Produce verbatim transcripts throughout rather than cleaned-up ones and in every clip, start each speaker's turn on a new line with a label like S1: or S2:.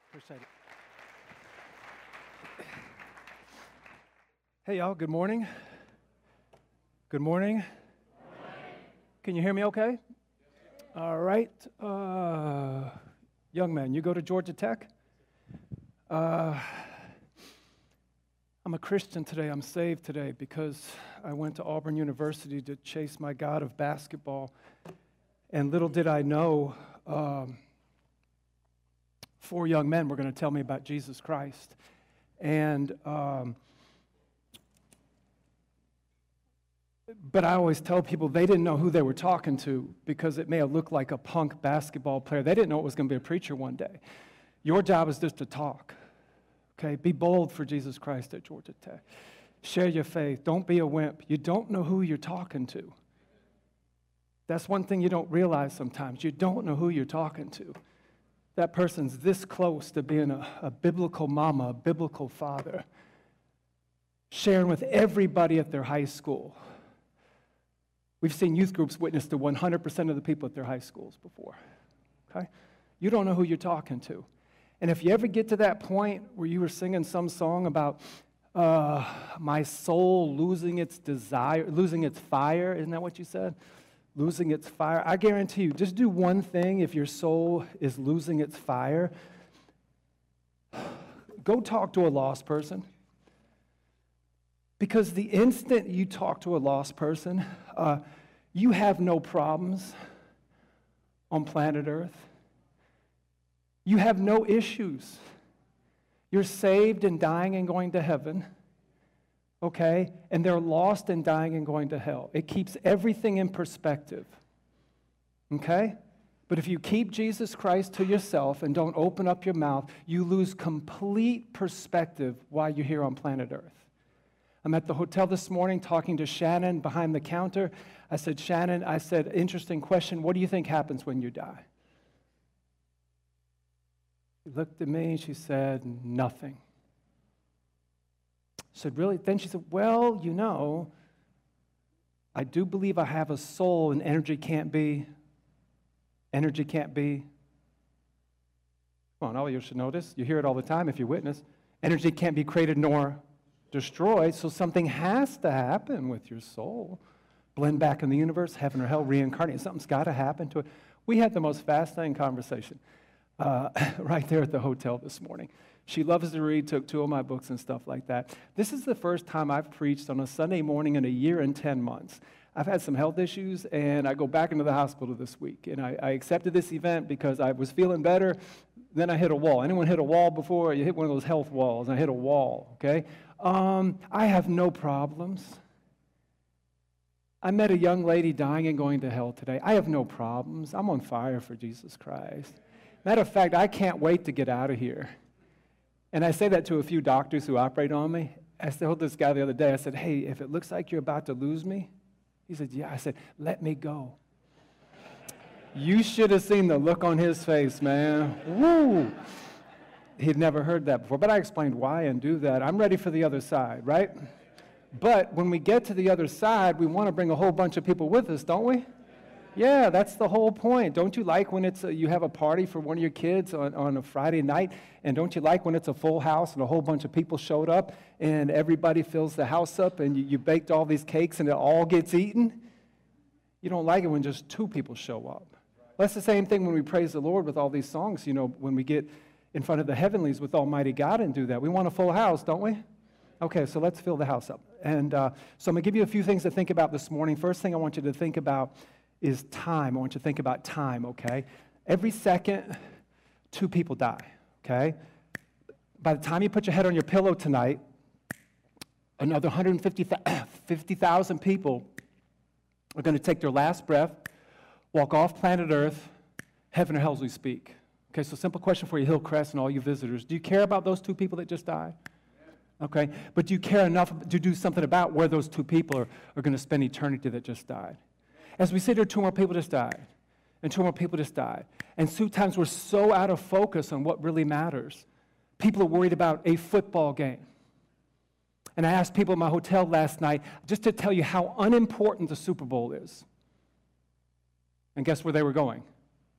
S1: Appreciate it. Hey, y'all, good morning. Good morning. Can you hear me okay? All right. Uh, young man, you go to Georgia Tech? Uh, I'm a Christian today. I'm saved today because I went to Auburn University to chase my God of basketball. And little did I know, um, four young men were going to tell me about Jesus Christ. And, um, but I always tell people they didn't know who they were talking to because it may have looked like a punk basketball player. They didn't know it was going to be a preacher one day. Your job is just to talk, okay? Be bold for Jesus Christ at Georgia Tech. Share your faith. Don't be a wimp. You don't know who you're talking to. That's one thing you don't realize sometimes. You don't know who you're talking to. That person's this close to being a, a biblical mama, a biblical father, sharing with everybody at their high school. We've seen youth groups witness to one hundred percent of the people at their high schools before, okay? You don't know who you're talking to. And if you ever get to that point where you were singing some song about uh, my soul losing its desire, losing its fire, isn't that what you said? Losing its fire. I guarantee you, just do one thing if your soul is losing its fire. Go talk to a lost person. Because the instant you talk to a lost person, uh, you have no problems on planet Earth. You have no issues. You're saved and dying and going to heaven. Okay? And they're lost and dying and going to hell. It keeps everything in perspective. Okay? But if you keep Jesus Christ to yourself and don't open up your mouth, you lose complete perspective while you're here on planet Earth. I'm at the hotel this morning talking to Shannon behind the counter. I said, Shannon, I said, interesting question. What do you think happens when you die? She looked at me and she said, nothing. I said, really? Then she said, well, you know, I do believe I have a soul and energy can't be, energy can't be, come on, all of you should know this. You hear it all the time if you witness. Energy can't be created nor destroyed, so something has to happen with your soul. Blend back in the universe, heaven or hell, reincarnate. Something's got to happen to it. We had the most fascinating conversation uh, right there at the hotel this morning. She loves to read, took two of my books and stuff like that. This is the first time I've preached on a Sunday morning in a year and ten months. I've had some health issues, and I go back into the hospital this week. And I, I accepted this event because I was feeling better. Then I hit a wall. Anyone hit a wall before? You hit one of those health walls. I hit a wall, okay? Um, I have no problems. I met a young lady dying and going to hell today. I have no problems. I'm on fire for Jesus Christ. Matter of fact, I can't wait to get out of here. And I say that to a few doctors who operate on me. I told this guy the other day, I said, hey, if it looks like you're about to lose me, he said, yeah. I said, let me go. You should have seen the look on his face, man. Woo! He'd never heard that before, but I explained why and do that. I'm ready for the other side, right? But when we get to the other side, we want to bring a whole bunch of people with us, don't we? Yeah, that's the whole point. Don't you like when it's a, you have a party for one of your kids on, on a Friday night, and don't you like when it's a full house and a whole bunch of people showed up and everybody fills the house up and you, you baked all these cakes and it all gets eaten? You don't like it when just two people show up. That's the same thing when we praise the Lord with all these songs, you know, when we get in front of the heavenlies with Almighty God and do that. We want a full house, don't we? Okay, so let's fill the house up. And uh, so I'm going to give you a few things to think about this morning. First thing I want you to think about is time. I want you to think about time, okay? Every second, two people die, okay? By the time you put your head on your pillow tonight, another one hundred fifty thousand people are going to take their last breath, walk off planet Earth, heaven or hell as we speak. Okay, so simple question for you, Hillcrest and all you visitors. Do you care about those two people that just died? Okay, but do you care enough to do something about where those two people are, are going to spend eternity that just died? As we sit here, two more people just died, and two more people just died. And sometimes we're so out of focus on what really matters. People are worried about a football game. And I asked people in my hotel last night just to tell you how unimportant the Super Bowl is. And guess where they were going?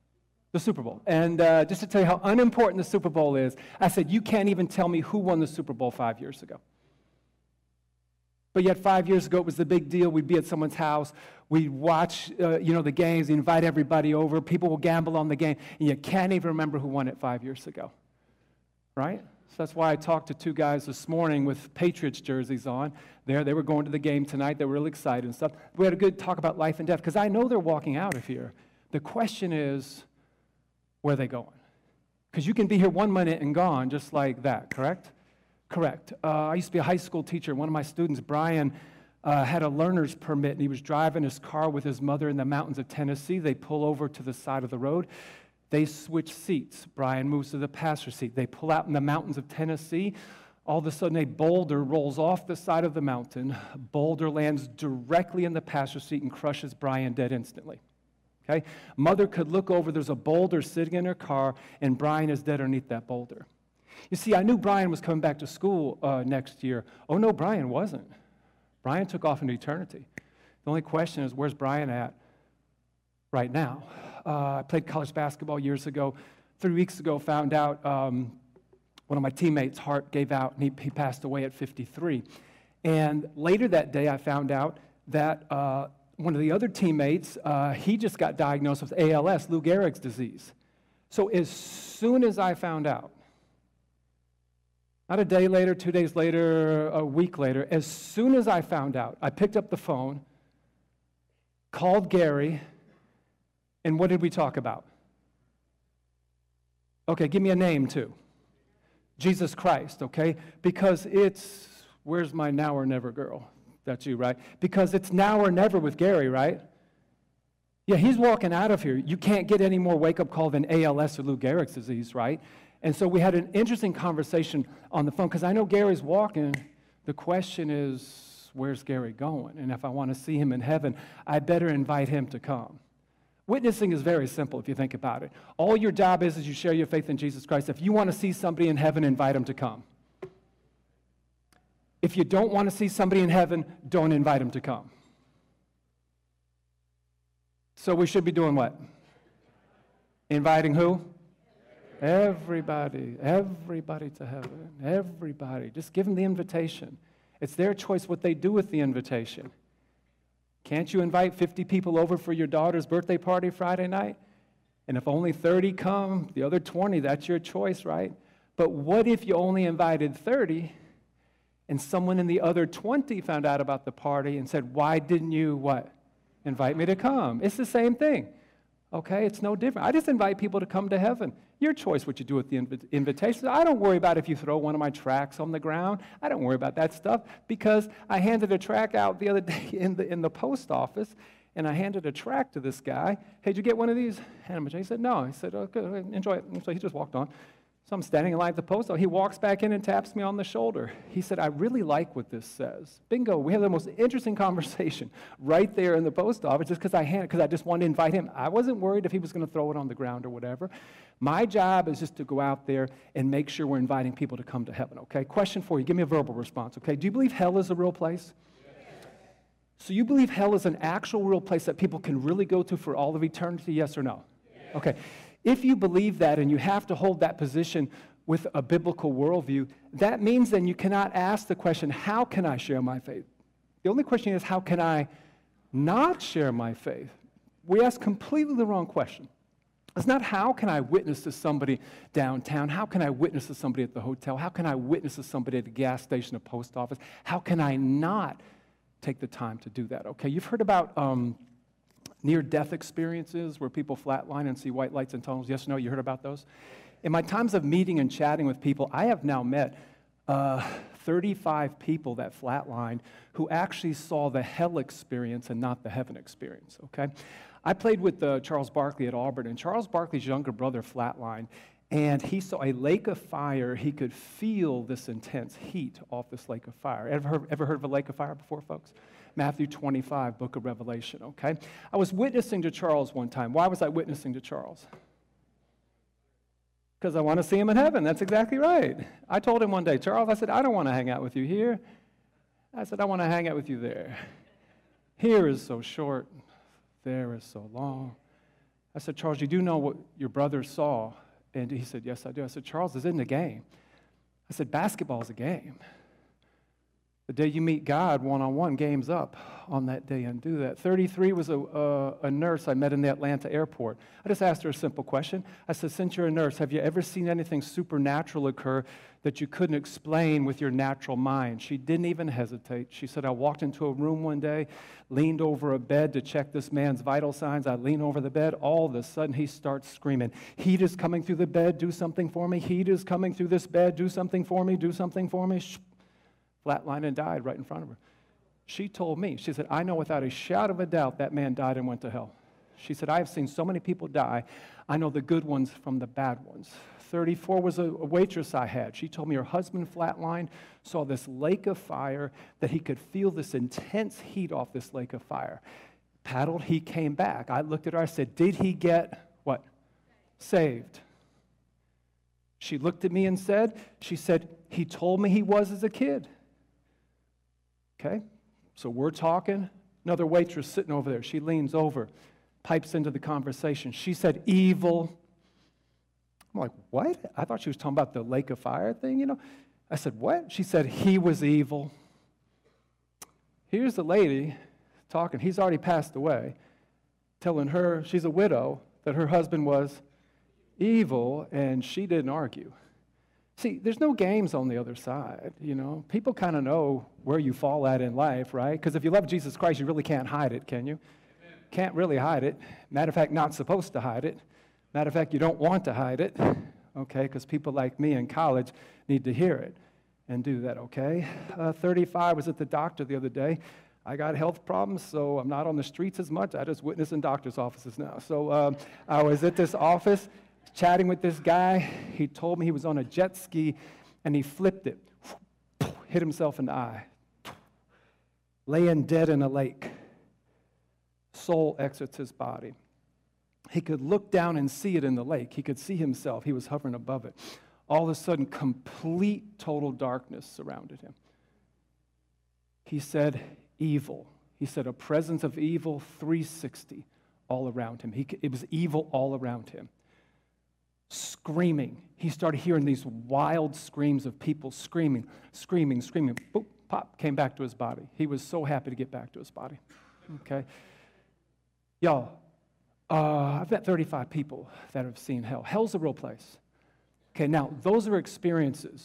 S1: The Super Bowl. And uh, just to tell you how unimportant the Super Bowl is, I said, you can't even tell me who won the Super Bowl five years ago. But yet five years ago, it was the big deal. We'd be at someone's house. We'd watch, uh, you know, the games, invite everybody over. People will gamble on the game. And you can't even remember who won it five years ago, right? So that's why I talked to two guys this morning with Patriots jerseys on. There, they were going to the game tonight. They were really excited and stuff. We had a good talk about life and death because I know they're walking out of here. The question is, where are they going? Because you can be here one minute and gone just like that, correct? Correct. Uh, I used to be a high school teacher. One of my students, Brian, uh, had a learner's permit, and he was driving his car with his mother in the mountains of Tennessee. They pull over to the side of the road. They switch seats. Brian moves to the passenger seat. They pull out in the mountains of Tennessee. All of a sudden, a boulder rolls off the side of the mountain. Boulder lands directly in the passenger seat and crushes Brian dead instantly. Okay? Mother could look over. There's a boulder sitting in her car, and Brian is dead underneath that boulder. You see, I knew Brian was coming back to school uh, next year. Oh, no, Brian wasn't. Brian took off into eternity. The only question is, where's Brian at right now? Uh, I played college basketball years ago. Three weeks ago, found out um, one of my teammates' heart gave out, and he, he passed away at fifty-three. And later that day, I found out that uh, one of the other teammates, uh, he just got diagnosed with A L S, Lou Gehrig's disease. So as soon as I found out, not a day later, two days later, a week later, as soon as I found out, I picked up the phone, called Gary, and what did we talk about? Okay, give me a name too. Jesus Christ, okay? Because it's, where's my now or never girl? That's you, right? Because it's now or never with Gary, right? Yeah, he's walking out of here. You can't get any more wake-up call than A L S or Lou Gehrig's disease, right? And so we had an interesting conversation on the phone because I know Gary's walking. The question is, where's Gary going? And if I want to see him in heaven, I better invite him to come. Witnessing is very simple if you think about it. All your job is is you share your faith in Jesus Christ. If you want to see somebody in heaven, invite him to come. If you don't want to see somebody in heaven, don't invite him to come. So we should be doing what? Inviting who? Everybody, everybody to heaven, everybody. Just give them the invitation. It's their choice what they do with the invitation. Can't you invite fifty people over for your daughter's birthday party Friday night? And if only thirty come, the other twenty, that's your choice, right? But what if you only invited thirty and someone in the other twenty found out about the party and said, why didn't you, what, invite me to come? It's the same thing, okay? It's no different. I just invite people to come to heaven. Your choice what you do with the inv- invitation. I don't worry about if you throw one of my tracts on the ground. I don't worry about that stuff because I handed a tract out the other day in the, in the post office, and I handed a tract to this guy. Hey, did you get one of these? Hand him a He said, no. He said, okay, enjoy it. So he just walked on. So I'm standing in line at the post office. He walks back in and taps me on the shoulder. He said, I really like what this says. Bingo. We had the most interesting conversation right there in the post office just because I handed, because I just wanted to invite him. I wasn't worried if he was going to throw it on the ground or whatever. My job is just to go out there and make sure we're inviting people to come to heaven, okay? Question for you. Give me a verbal response, okay? Do you believe hell is a real place? Yes. So you believe hell is an actual real place that people can really go to for all of eternity, yes or no? Yes. Okay. If you believe that and you have to hold that position with a biblical worldview, that means then you cannot ask the question, how can I share my faith? The only question is, how can I not share my faith? We ask completely the wrong question. It's not how can I witness to somebody downtown? How can I witness to somebody at the hotel? How can I witness to somebody at the gas station, a post office? How can I not take the time to do that? Okay, you've heard about um, near-death experiences where people flatline and see white lights and tunnels. Yes or no? You heard about those? In my times of meeting and chatting with people, I have now met uh, thirty-five people that flatlined who actually saw the hell experience and not the heaven experience, okay? I played with uh, Charles Barkley at Auburn, and Charles Barkley's younger brother flatlined, and he saw a lake of fire. He could feel this intense heat off this lake of fire. Ever heard, ever heard of a lake of fire before, folks? Matthew twenty-five, book of Revelation, okay? I was witnessing to Charles one time. Why was I witnessing to Charles? Because I want to see him in heaven. That's exactly right. I told him one day, Charles, I said, I don't want to hang out with you here. I said, I want to hang out with you there. Here is so short. There is so long. I said, Charles, you do know what your brother saw? And he said, yes, I do. I said, Charles, this isn't a game. I said, basketball is a game. The day you meet God one-on-one, game's up on that day and do that. thirty-three was a, a, a nurse I met in the Atlanta airport. I just asked her a simple question. I said, since you're a nurse, have you ever seen anything supernatural occur that you couldn't explain with your natural mind? She didn't even hesitate. She said, I walked into a room one day, leaned over a bed to check this man's vital signs. I lean over the bed. All of a sudden, he starts screaming, heat is coming through the bed, do something for me. Heat is coming through this bed, do something for me, do something for me. Flatlined and died right in front of her. She told me, she said, I know without a shadow of a doubt that man died and went to hell. She said, I have seen so many people die. I know the good ones from the bad ones. thirty-four was a, a waitress I had. She told me her husband flatlined, saw this lake of fire, that he could feel this intense heat off this lake of fire. Paddled, he came back. I looked at her, I said, did he get what? Saved. She looked at me and said, she said, he told me he was as a kid. Okay, so we're talking. Another waitress sitting over there. She leans over, pipes into the conversation. She said, evil. I'm like, what? I thought she was talking about the lake of fire thing, you know. I said, what? She said, he was evil. Here's the lady talking. He's already passed away, telling her, she's a widow, that her husband was evil, and she didn't argue. See, there's no games on the other side, you know. People kind of know where you fall at in life, right? Because if you love Jesus Christ, you really can't hide it, can you? Amen. Can't really hide it. Matter of fact, not supposed to hide it. Matter of fact, you don't want to hide it, okay? Because people like me in college need to hear it and do that, okay? Uh, thirty-five, was at the doctor the other day. I got health problems, so I'm not on the streets as much. I just witness in doctor's offices now. So um, I was at this office, chatting with this guy. He told me he was on a jet ski, and he flipped it, hit himself in the eye, laying dead in a lake. Soul exits his body. He could look down and see it in the lake. He could see himself. He was hovering above it. All of a sudden, complete, total darkness surrounded him. He said, evil. He said, a presence of evil, three sixty, all around him. He, it was evil all around him. Screaming. He started hearing these wild screams of people screaming, screaming, screaming. Boop, pop, came back to his body. He was so happy to get back to his body. Okay? Y'all, uh, I've met thirty-five people that have seen hell. Hell's a real place. Okay, now, those are experiences.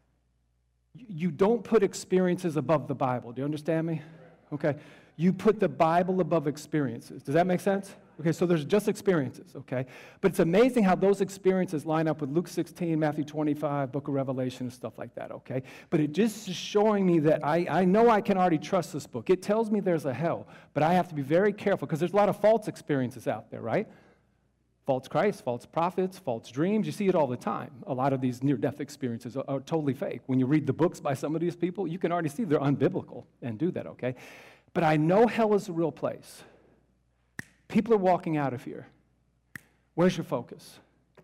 S1: You don't put experiences above the Bible. Do you understand me? Okay. You put the Bible above experiences. Does that make sense? Okay, so there's just experiences, okay? But it's amazing how those experiences line up with Luke sixteen, Matthew twenty-five, Book of Revelation, and stuff like that, okay? But it just is showing me that I, I know I can already trust this book. It tells me there's a hell, but I have to be very careful because there's a lot of false experiences out there, right? False Christ, false prophets, false dreams. You see it all the time. A lot of these near-death experiences are, are totally fake. When you read the books by some of these people, you can already see they're unbiblical and do that, okay? But I know hell is a real place. People are walking out of here. Where's your focus?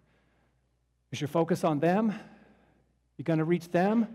S1: Is your focus on them? You're going to reach them?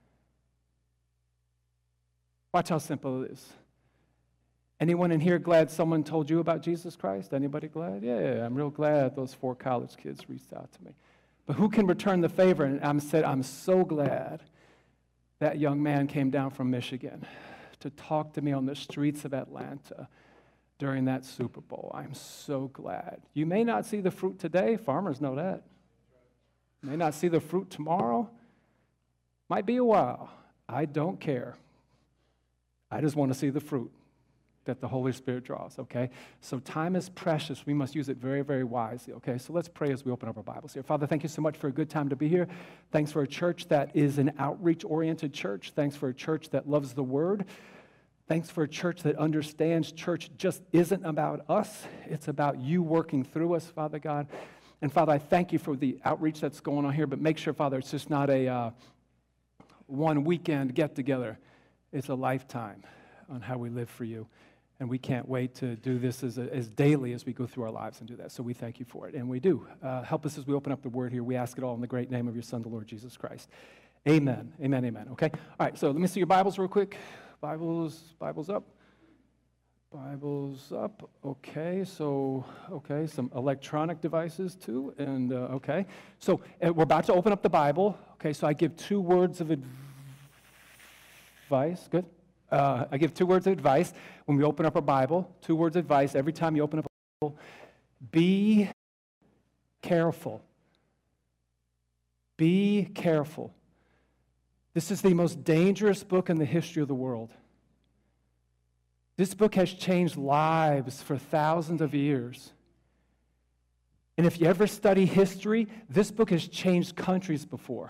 S1: Watch how simple it is. Anyone in here glad someone told you about Jesus Christ? Anybody glad? Yeah, I'm real glad those four college kids reached out to me. But who can return the favor? And I'm said, I'm so glad that young man came down from Michigan to talk to me on the streets of Atlanta during that Super Bowl. I'm so glad. You may not see the fruit today. Farmers know that. You may not see the fruit tomorrow. Might be a while. I don't care. I just want to see the fruit that the Holy Spirit draws, okay? So time is precious. We must use it very, very wisely, okay? So let's pray as we open up our Bibles here. Father, thank you so much for a good time to be here. Thanks for a church that is an outreach-oriented church. Thanks for a church that loves the Word. Thanks for a church that understands church just isn't about us. It's about you working through us, Father God. And Father, I thank you for the outreach that's going on here, but make sure, Father, it's just not a uh, one weekend get-together. It's a lifetime on how we live for you. And we can't wait to do this as, a, as daily as we go through our lives and do that. So we thank you for it. And we do. Uh, help us as we open up the Word here. We ask it all in the great name of your Son, the Lord Jesus Christ. Amen. Amen, amen. Okay? All right, so let me see your Bibles real quick. Bibles, Bibles up. Bibles up. Okay, so, okay, some electronic devices too. And, uh, okay, so uh, we're about to open up the Bible. Okay, so I give two words of advice. Good. Uh, I give two words of advice when we open up our Bible. Two words of advice every time you open up a Bible. Be careful. Be careful. This is the most dangerous book in the history of the world. This book has changed lives for thousands of years. And if you ever study history, this book has changed countries before.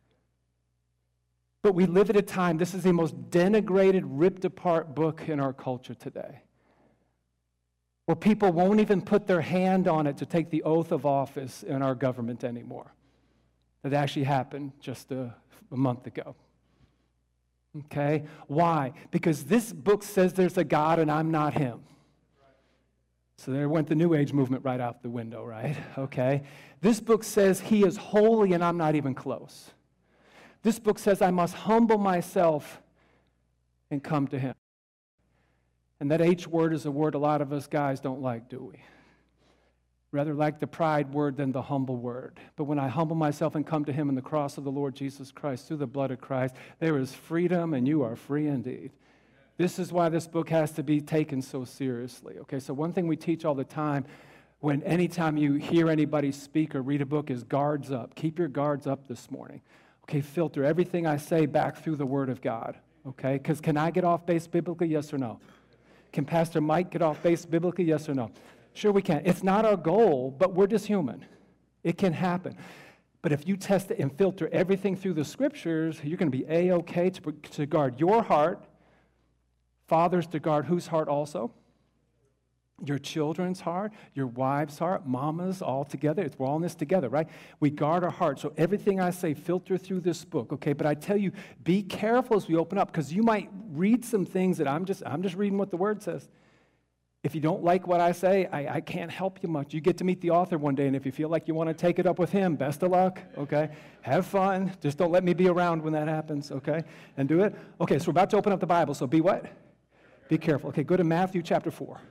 S1: But we live at a time, this is the most denigrated, ripped apart book in our culture today, where people won't even put their hand on it to take the oath of office in our government anymore. That actually happened just a, a month ago. Okay? Why? Because this book says there's a God and I'm not him. So there went the New Age movement right out the window, right? Okay? This book says he is holy and I'm not even close. This book says I must humble myself and come to him. And that H word is a word a lot of us guys don't like, do we? Rather like the pride word than the humble word. But when I humble myself and come to him in the cross of the Lord Jesus Christ, through the blood of Christ, there is freedom and you are free indeed. This is why this book has to be taken so seriously. Okay, so one thing we teach all the time, when anytime you hear anybody speak or read a book, is guards up. Keep your guards up this morning. Okay, filter everything I say back through the Word of God. Okay, because can I get off base biblically? Yes or no? Can Pastor Mike get off base biblically? Yes or no? Sure we can. It's not our goal, but we're just human. It can happen. But if you test it and filter everything through the Scriptures, you're going to be A-okay to, to guard your heart. Fathers to guard whose heart also? Your children's heart, your wife's heart, mamas, all together. It's, we're all in this together, right? We guard our heart. So everything I say, filter through this book, okay? But I tell you, be careful as we open up, because you might read some things that I'm just, I'm just reading what the Word says. If you don't like what I say, I, I can't help you much. You get to meet the author one day, and if you feel like you want to take it up with him, best of luck, okay? Have fun. Just don't let me be around when that happens, okay? And do it. Okay, so we're about to open up the Bible, so be what? Be careful. Okay, go to Matthew chapter four.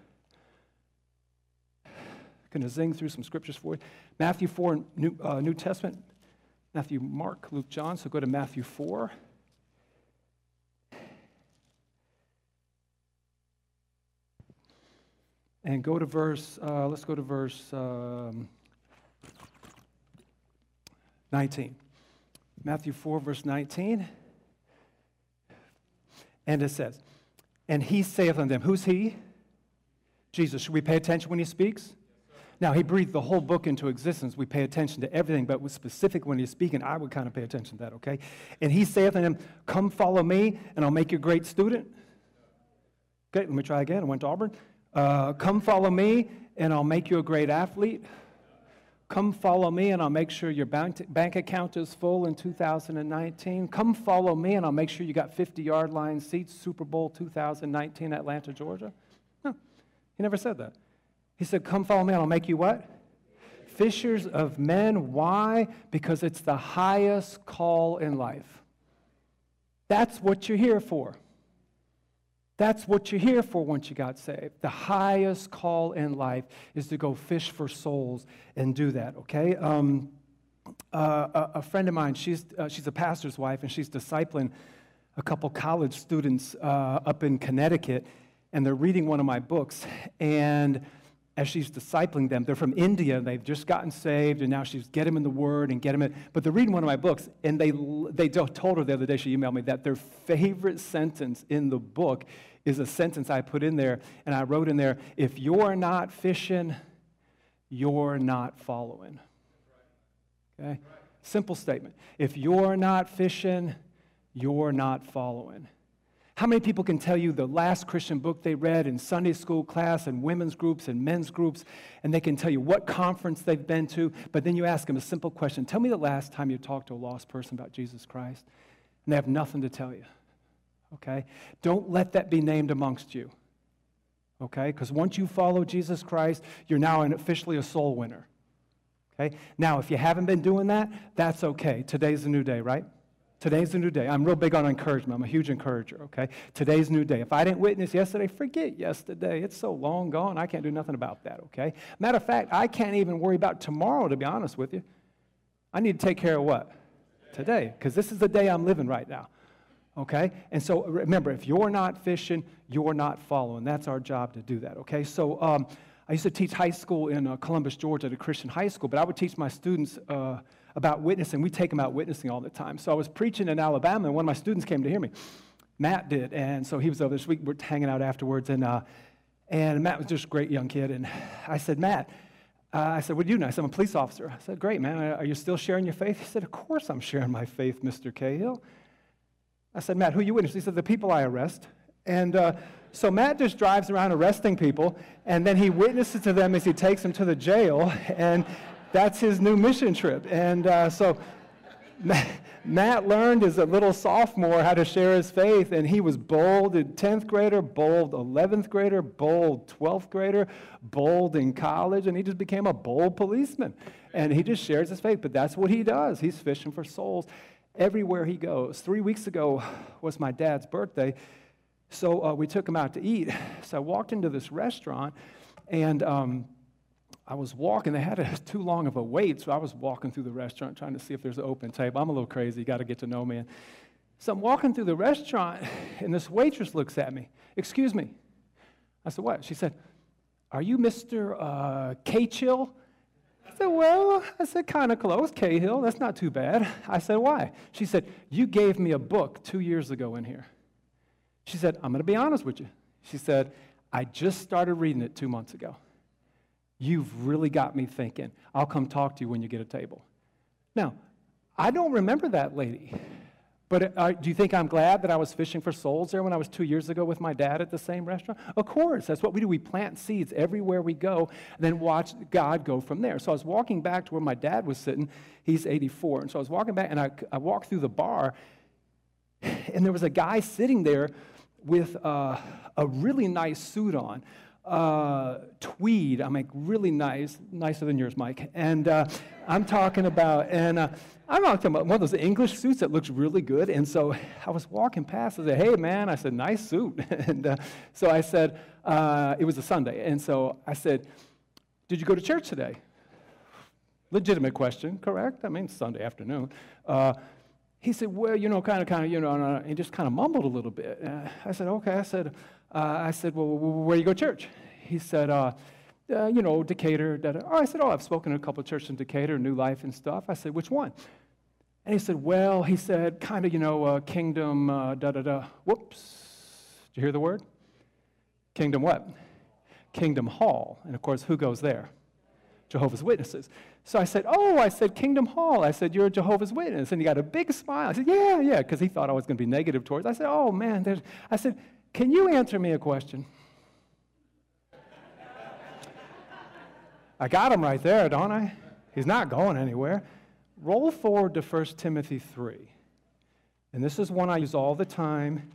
S1: Going to zing through some scriptures for you. Matthew four, New, uh, New Testament. Matthew, Mark, Luke, John. So go to Matthew four. And go to verse, uh, let's go to verse um, nineteen. Matthew four, verse nineteen. And it says, and he saith unto them, who's he? Jesus. Should we pay attention when he speaks? Now, he breathed the whole book into existence. We pay attention to everything, but with specific when he's speaking, I would kind of pay attention to that, okay? And he saith unto him, come follow me, and I'll make you a great student. Okay, let me try again. I went to Auburn. Uh, come follow me, and I'll make you a great athlete. Come follow me, and I'll make sure your bank, bank account is full in two thousand nineteen. Come follow me, and I'll make sure you got fifty-yard line seats, Super Bowl two thousand nineteen, Atlanta, Georgia. No, he never said that. He said, come follow me, and I'll make you what? Fishers of men. Why? Because it's the highest call in life. That's what you're here for. That's what you're here for once you got saved. The highest call in life is to go fish for souls and do that, okay? Um, uh, a, a friend of mine, she's, uh, she's a pastor's wife, and she's discipling a couple college students uh, up in Connecticut, and they're reading one of my books, and as she's discipling them, they're from India, they've just gotten saved, and now she's get them in the Word and get them in, but they're reading one of my books, and they, they told her the other day, she emailed me, that their favorite sentence in the book is a sentence I put in there, and I wrote in there, if you're not fishing, you're not following. Okay? Simple statement. If you're not fishing, you're not following. How many people can tell you the last Christian book they read in Sunday school class and women's groups and men's groups, and they can tell you what conference they've been to, but then you ask them a simple question, tell me the last time you talked to a lost person about Jesus Christ, and they have nothing to tell you. Okay? Don't let that be named amongst you. Okay? Because once you follow Jesus Christ, you're now an, officially a soul winner. Okay? Now, if you haven't been doing that, that's okay. Today's a new day, right? Today's a new day. I'm real big on encouragement. I'm a huge encourager, okay? Today's a new day. If I didn't witness yesterday, forget yesterday. It's so long gone, I can't do nothing about that, okay? Matter of fact, I can't even worry about tomorrow, to be honest with you. I need to take care of what? Today, because this is the day I'm living right now, okay? And so remember, if you're not fishing, you're not following. That's our job to do that, okay? So um, I used to teach high school in uh, Columbus, Georgia at a Christian high school, but I would teach my students uh, about witnessing. We take them out witnessing all the time. So I was preaching in Alabama, and one of my students came to hear me. Matt did, and so he was over this week. We're hanging out afterwards, and uh, and Matt was just a great young kid. And I said, Matt, uh, I said, what do you do? I said, I'm a police officer. I said, great, man. Are you still sharing your faith? He said, of course I'm sharing my faith, Mister Cahill. I said, Matt, who you witness? He said, the people I arrest. And uh, so Matt just drives around arresting people, and then he witnesses to them as he takes them to the jail, and that's his new mission trip. And uh, so Matt learned as a little sophomore how to share his faith, and he was bold in tenth grader, bold eleventh grader, bold twelfth grader, bold in college, and he just became a bold policeman. And he just shares his faith, but that's what he does. He's fishing for souls everywhere he goes. Three weeks ago was my dad's birthday, so uh, we took him out to eat. So I walked into this restaurant, and um, I was walking. They had a, too long of a wait, so I was walking through the restaurant trying to see if there's an open table. I'm a little crazy. You got to get to know me. And so I'm walking through the restaurant, and this waitress looks at me. Excuse me. I said, what? She said, are you Mister Uh, K-Chill? I said, well, I said, kind of close, Cahill. That's not too bad. I said, why? She said, you gave me a book two years ago in here. She said, I'm going to be honest with you. She said, I just started reading it two months ago. You've really got me thinking. I'll come talk to you when you get a table. Now, I don't remember that lady, but uh, do you think I'm glad that I was fishing for souls there when I was two years ago with my dad at the same restaurant? Of course, that's what we do. We plant seeds everywhere we go, and then watch God go from there. So I was walking back to where my dad was sitting. He's eighty-four, and so I was walking back, and I, I walked through the bar, and there was a guy sitting there with uh, a really nice suit on. Uh, tweed, I mean, really nice, nicer than yours, Mike. And uh, I'm talking about, and uh, I'm talking about one of those English suits that looks really good. And so I was walking past, I said, hey, man, I said, nice suit. and uh, so I said, uh, it was a Sunday. And so I said, did you go to church today? Legitimate question, correct? I mean, Sunday afternoon. Uh, he said, well, you know, kind of, kind of, you know, and he just kind of mumbled a little bit. Uh, I said, okay. I said, Uh, I said, well, where you go to church? He said, uh, uh, you know, Decatur. Da, da. Oh, I said, oh, I've spoken to a couple of churches in Decatur, New Life and stuff. I said, which one? And he said, well, he said, kind of, you know, uh, Kingdom, uh, da-da-da. Whoops. Did you hear the word? Kingdom what? Kingdom Hall. And, of course, who goes there? Jehovah's Witnesses. So I said, oh, I said, Kingdom Hall. I said, you're a Jehovah's Witness. And he got a big smile. I said, yeah, yeah, because he thought I was going to be negative towards it. I said, oh, man. There's, I said, can you answer me a question? I got him right there, don't I? He's not going anywhere. Roll forward to First Timothy three. And this is one I use all the time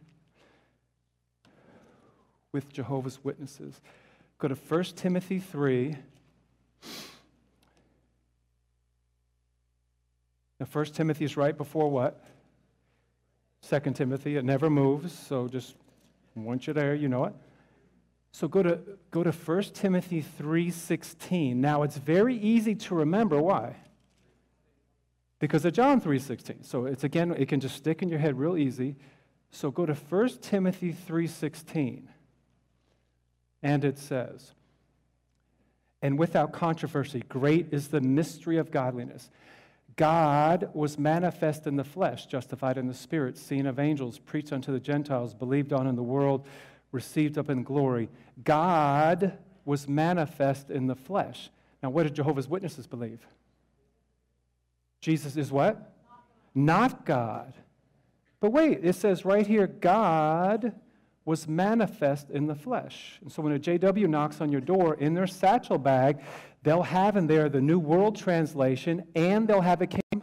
S1: with Jehovah's Witnesses. Go to First Timothy three. Now, First Timothy is right before what? Second Timothy. It never moves, so just once you're there, you know it. So go to go to First Timothy three sixteen. Now, it's very easy to remember. Why? Because of John three sixteen. So it's again, it can just stick in your head real easy. So go to First Timothy three sixteen. And it says, and without controversy, great is the mystery of godliness. God was manifest in the flesh, justified in the spirit, seen of angels, preached unto the Gentiles, believed on in the world, received up in glory. God was manifest in the flesh. Now, what did Jehovah's Witnesses believe? Jesus is what? Not God. But wait, it says right here, God was manifest in the flesh. And so when a J W knocks on your door, in their satchel bag, they'll have in there the New World Translation, and they'll have a king.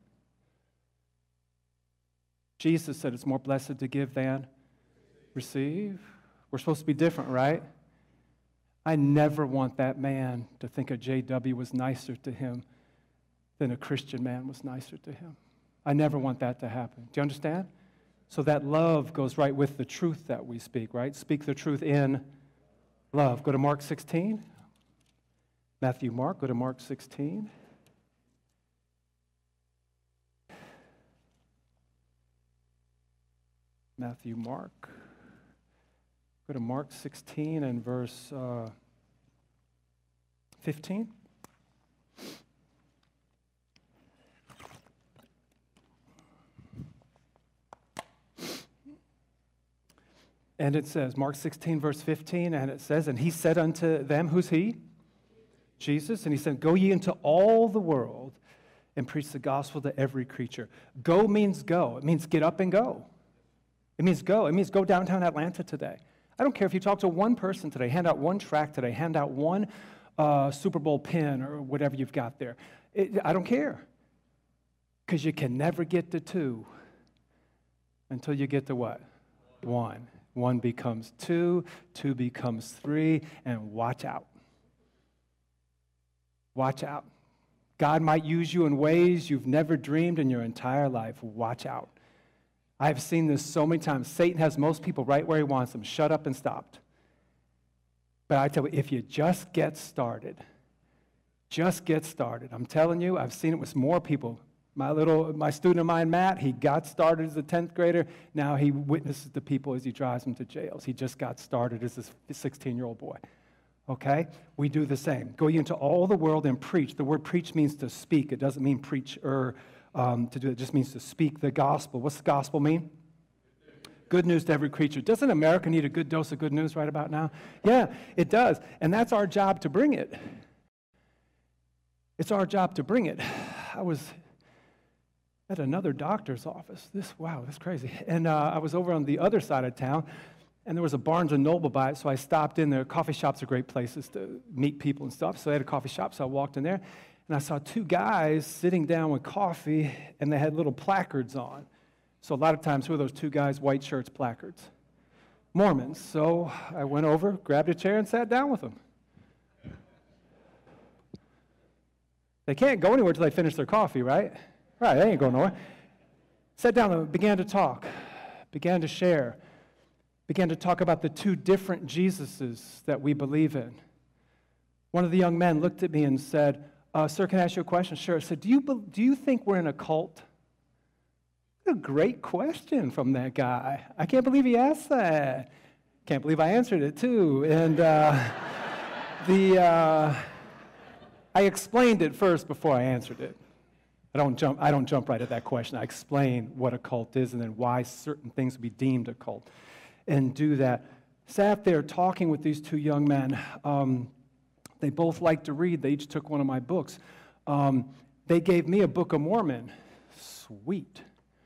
S1: Jesus said it's more blessed to give than receive. We're supposed to be different, right? I never want that man to think a J W was nicer to him than a Christian man was nicer to him. I never want that to happen. Do you understand? So that love goes right with the truth that we speak, right? Speak the truth in love. Go to Mark sixteen. Matthew, Mark, go to Mark sixteen. Matthew, Mark. Go to Mark sixteen and verse uh, fifteen. And it says, Mark sixteen, verse fifteen, and it says, and he said unto them, who's he? Jesus. And he said, go ye into all the world and preach the gospel to every creature. Go means go. It means get up and go. It means go. It means go downtown Atlanta today. I don't care if you talk to one person today, hand out one tract today, hand out one uh, Super Bowl pin or whatever you've got there. It, I don't care. Because you can never get to two until you get to what? One. One becomes two, two becomes three, and watch out. Watch out. God might use you in ways you've never dreamed in your entire life. Watch out. I've seen this so many times. Satan has most people right where he wants them, shut up and stopped. But I tell you, if you just get started, just get started. I'm telling you, I've seen it with more people. My little, my student of mine, Matt, he got started as a tenth grader. Now he witnesses to people as he drives them to jails. He just got started as a sixteen-year-old boy. Okay? We do the same. Go ye into all the world and preach. The word preach means to speak. It doesn't mean preach or um, to do it. It just means to speak the gospel. What's the gospel mean? Good news to every creature. Doesn't America need a good dose of good news right about now? Yeah, it does. And that's our job to bring it. It's our job to bring it. I was at another doctor's office. This, wow, that's crazy. And uh, I was over on the other side of town, and there was a Barnes and Noble by it, so I stopped in there. Coffee shops are great places to meet people and stuff, so I had a coffee shop, so I walked in there, and I saw two guys sitting down with coffee, and they had little placards on. So a lot of times, who are those two guys, white shirts, placards? Mormons. So I went over, grabbed a chair, and sat down with them. They can't go anywhere until they finish their coffee, right? Right, they ain't going nowhere. Sat down and began to talk, began to share, began to talk about the two different Jesuses that we believe in. One of the young men looked at me and said, uh, sir, can I ask you a question? Sure. I said, do you, do you think we're in a cult? What a great question from that guy. I can't believe he asked that. Can't believe I answered it, too. And uh, the uh, I explained it first before I answered it. I don't jump, I don't jump right at that question. I explain what a cult is and then why certain things would be deemed a cult and do that. Sat there talking with these two young men. Um, they both liked to read. They each took one of my books. Um, they gave me a Book of Mormon. Sweet.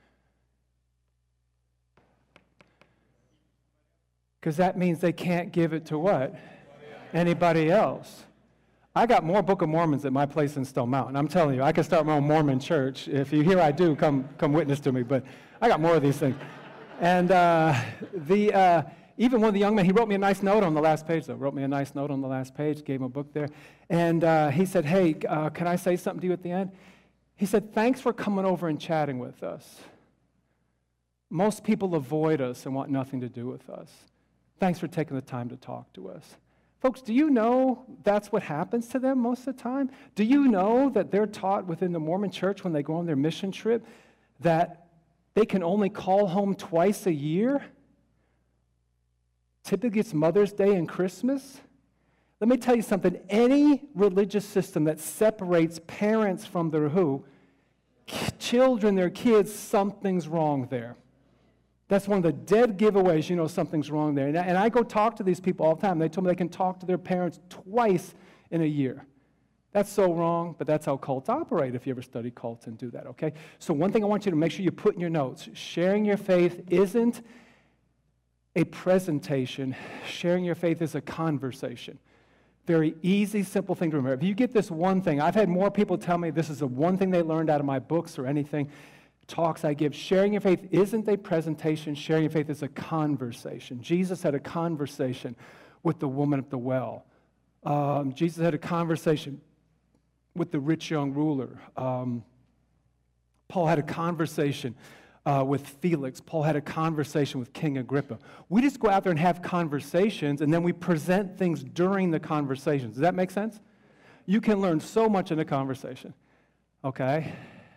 S1: Because that means they can't give it to what? Anybody else. I got more Book of Mormons at my place in Stone Mountain. I'm telling you, I could start my own Mormon church. If you hear I do, come come witness to me. But I got more of these things. And uh, the uh, even one of the young men, he wrote me a nice note on the last page, though. Wrote me a nice note on the last page, gave him a book there. And uh, he said, hey, uh, can I say something to you at the end? He said, thanks for coming over and chatting with us. Most people avoid us and want nothing to do with us. Thanks for taking the time to talk to us. Folks, do you know that's what happens to them most of the time? Do you know that they're taught within the Mormon church when they go on their mission trip that they can only call home twice a year? Typically it's Mother's Day and Christmas. Let me tell you something. Any religious system that separates parents from their who, children, their kids, something's wrong there. That's one of the dead giveaways, you know something's wrong there. And I, and I go talk to these people all the time. They told me they can talk to their parents twice in a year. That's so wrong, but that's how cults operate if you ever study cults and do that, okay? So one thing I want you to make sure you put in your notes, sharing your faith isn't a presentation. Sharing your faith is a conversation. Very easy, simple thing to remember. If you get this one thing, I've had more people tell me this is the one thing they learned out of my books or anything, talks I give. Sharing your faith isn't a presentation. Sharing your faith is a conversation. Jesus had a conversation with the woman at the well. Um, Jesus had a conversation with the rich young ruler. Um, Paul had a conversation uh, with Felix. Paul had a conversation with King Agrippa. We just go out there and have conversations, and then we present things during the conversations. Does that make sense? You can learn so much in a conversation, okay?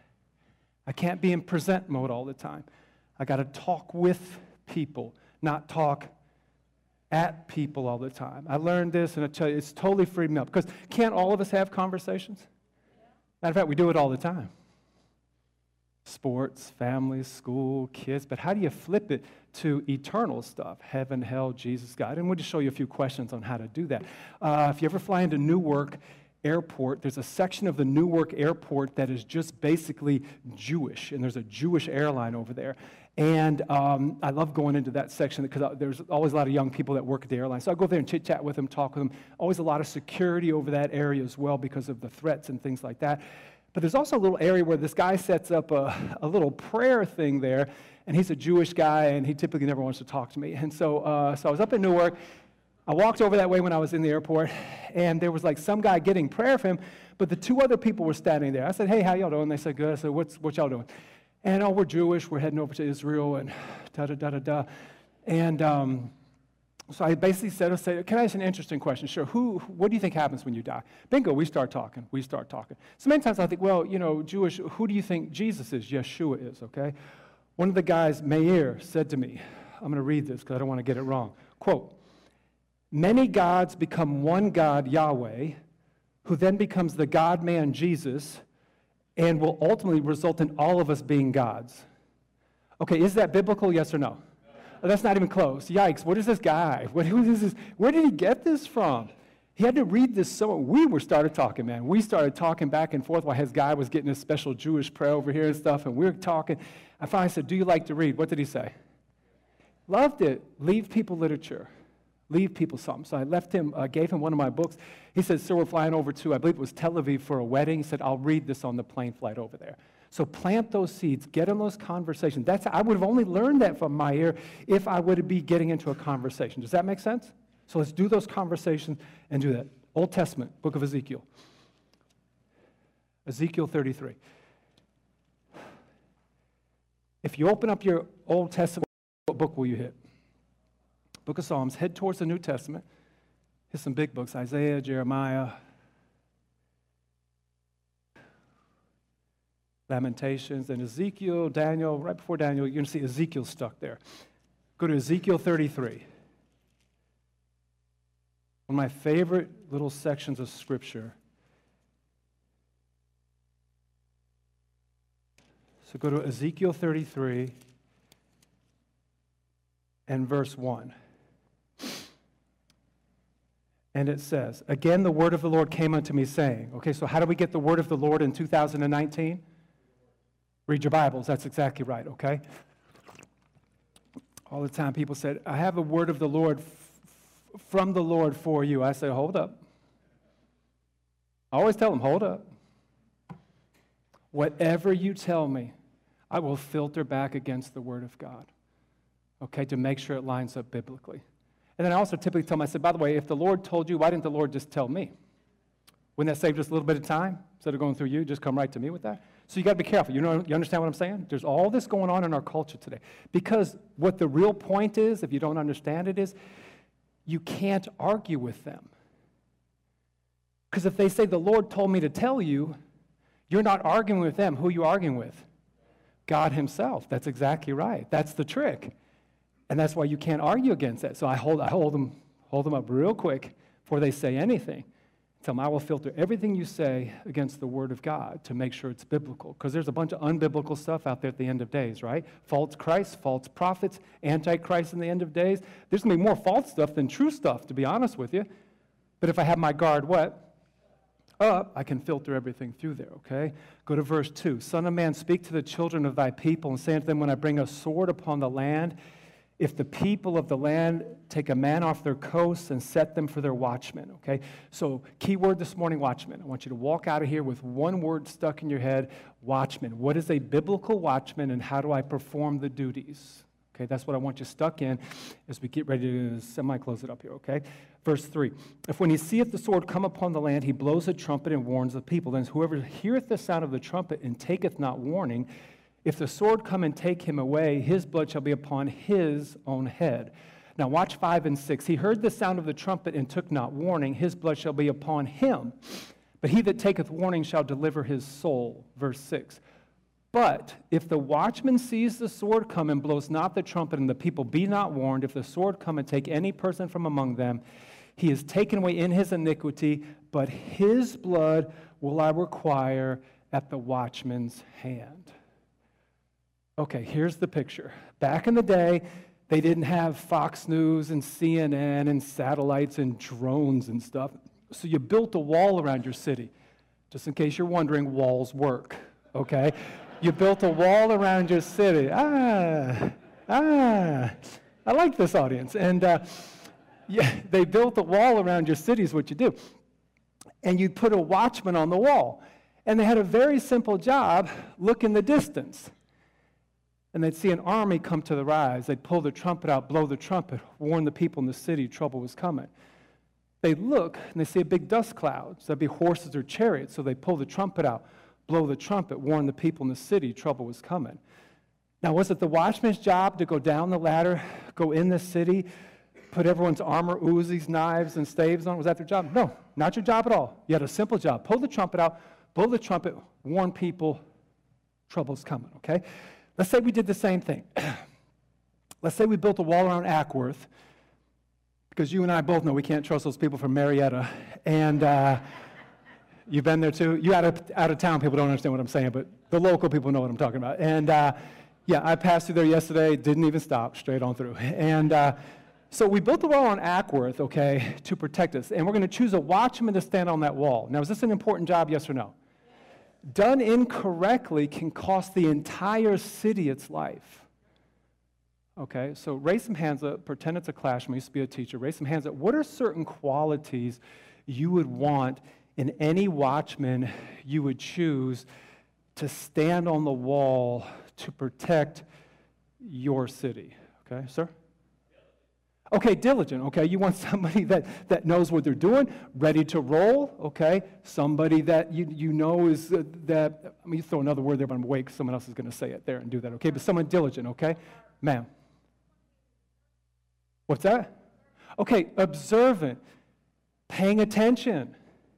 S1: I can't be in present mode all the time. I got to talk with people, not talk at people all the time. I learned this, and I tell you, it's totally freed me up. Because can't all of us have conversations? Matter of fact, we do it all the time. Sports, families, school, kids. But how do you flip it to eternal stuff? Heaven, hell, Jesus, God. And we'll just show you a few questions on how to do that. Uh, if you ever fly into Newark Airport, there's a section of the Newark Airport that is just basically Jewish, and there's a Jewish airline over there. And um, I love going into that section because there's always a lot of young people that work at the airline. So I go there and chit-chat with them, talk with them. Always a lot of security over that area as well because of the threats and things like that. But there's also a little area where this guy sets up a, a little prayer thing there, and he's a Jewish guy, and he typically never wants to talk to me. And so, uh, so I was up in Newark. I walked over that way when I was in the airport, and there was like some guy getting prayer for him, but the two other people were standing there. I said, hey, how y'all doing? They said, good. I said, what's what y'all doing? And, oh, we're Jewish. We're heading over to Israel, and da-da-da-da-da. And um, so I basically said, I said, can I ask an interesting question? Sure. Who? What do you think happens when you die? Bingo, we start talking. We start talking. So many times I think, well, you know, Jewish, who do you think Jesus is? Yeshua is, okay? One of the guys, Meir, said to me, I'm going to read this because I don't want to get it wrong. Quote, many gods become one God, Yahweh, who then becomes the God-man, Jesus, and will ultimately result in all of us being gods. Okay, is that biblical, yes or no? Oh, that's not even close. Yikes, what is this guy? What, who is this? Where did he get this from? He had to read this so we were started talking, man. We started talking back and forth while his guy was getting his special Jewish prayer over here and stuff, and we were talking. I finally said, do you like to read? What did he say? Loved it. Leave people literature. Leave people something. So I left him, uh, gave him one of my books. He said, sir, we're flying over to, I believe it was Tel Aviv for a wedding. He said, I'll read this on the plane flight over there. So plant those seeds, get in those conversations. That's, I would have only learned that from Meir if I would be getting into a conversation. Does that make sense? So let's do those conversations and do that. Old Testament, book of Ezekiel. Ezekiel thirty-three. If you open up your Old Testament, what book will you hit? Book of Psalms, head towards the New Testament. Here's some big books, Isaiah, Jeremiah, Lamentations, and Ezekiel, Daniel. Right before Daniel, you're going to see Ezekiel stuck there. Go to Ezekiel thirty-three. One of my favorite little sections of Scripture. So go to Ezekiel thirty-three and verse one. And it says, again, the word of the Lord came unto me, saying, okay, so how do we get the word of the Lord in two thousand nineteen? Read your Bibles. That's exactly right, okay? All the time people said, I have a word of the Lord f- from the Lord for you. I say, hold up. I always tell them, hold up. Whatever you tell me, I will filter back against the word of God, okay, to make sure it lines up biblically. And then I also typically tell them, I said, by the way, if the Lord told you, why didn't the Lord just tell me? Wouldn't that save just a little bit of time? Instead of going through you, just come right to me with that? So you got to be careful. You know, you understand what I'm saying? There's all this going on in our culture today. Because what the real point is, if you don't understand it, is you can't argue with them. Because if they say, the Lord told me to tell you, you're not arguing with them. Who are you arguing with? God himself. That's exactly right. That's the trick. And that's why you can't argue against that. So I hold, I hold them, hold them up real quick before they say anything. Tell them, I will filter everything you say against the Word of God to make sure it's biblical. Because there's a bunch of unbiblical stuff out there at the end of days, right? False Christ, false prophets, antichrist in the end of days. There's going to be more false stuff than true stuff, to be honest with you. But if I have my guard what? Up, I can filter everything through there, okay? Go to verse two. Son of man, speak to the children of thy people and say unto them, when I bring a sword upon the land, if the people of the land take a man off their coasts and set them for their watchmen, okay? So key word this morning, watchman. I want you to walk out of here with one word stuck in your head, watchman. What is a biblical watchman and how do I perform the duties? Okay, that's what I want you stuck in as we get ready to semi-close it up here, okay? Verse three, if when he seeth the sword come upon the land, he blows a trumpet and warns the people, then whoever heareth the sound of the trumpet and taketh not warning If the sword come and take him away, his blood shall be upon his own head. Now watch five and six. He heard the sound of the trumpet and took not warning. His blood shall be upon him. But he that taketh warning shall deliver his soul. Verse six. But if the watchman sees the sword come and blows not the trumpet, and the people be not warned, if the sword come and take any person from among them, he is taken away in his iniquity, but his blood will I require at the watchman's hand. Okay, here's the picture. Back in the day, they didn't have Fox News and C N N and satellites and drones and stuff. So you built a wall around your city. Just in case you're wondering, walls work, okay? You built a wall around your city. Ah, ah, I like this audience. And uh, yeah, they built a wall around your city is what you do. And you put a watchman on the wall. And they had a very simple job, look in the distance. And they'd see an army come to the rise. They'd pull the trumpet out, blow the trumpet, warn the people in the city trouble was coming. They'd look, and they see a big dust cloud. So that'd be horses or chariots. So they pull the trumpet out, blow the trumpet, warn the people in the city trouble was coming. Now, was it the watchman's job to go down the ladder, go in the city, put everyone's armor, Uzis, knives, and staves on? Was that their job? No, not your job at all. You had a simple job. Pull the trumpet out, blow the trumpet, warn people trouble's coming, okay? Let's say we did the same thing. Let's say we built a wall around Ackworth, because you and I both know we can't trust those people from Marietta. And uh, you've been there too. You out of, out of town people don't understand what I'm saying, but the local people know what I'm talking about. And uh, yeah, I passed through there yesterday, didn't even stop, straight on through. And uh, so we built a wall on Ackworth, okay, to protect us. And we're going to choose a watchman to stand on that wall. Now, is this an important job, yes or no? Done incorrectly can cost the entire city its life. Okay, so raise some hands up, pretend it's a classroom, I used to be a teacher, raise some hands up. What are certain qualities you would want in any watchman you would choose to stand on the wall to protect your city? Okay, sir? Okay, diligent, okay? You want somebody that, that knows what they're doing, ready to roll, okay? Somebody that you, you know is uh, that, let me throw another word there, but I'm awake, someone else is going to say it there and do that, okay? But someone diligent, okay? Ma'am. What's that? Okay, observant, paying attention,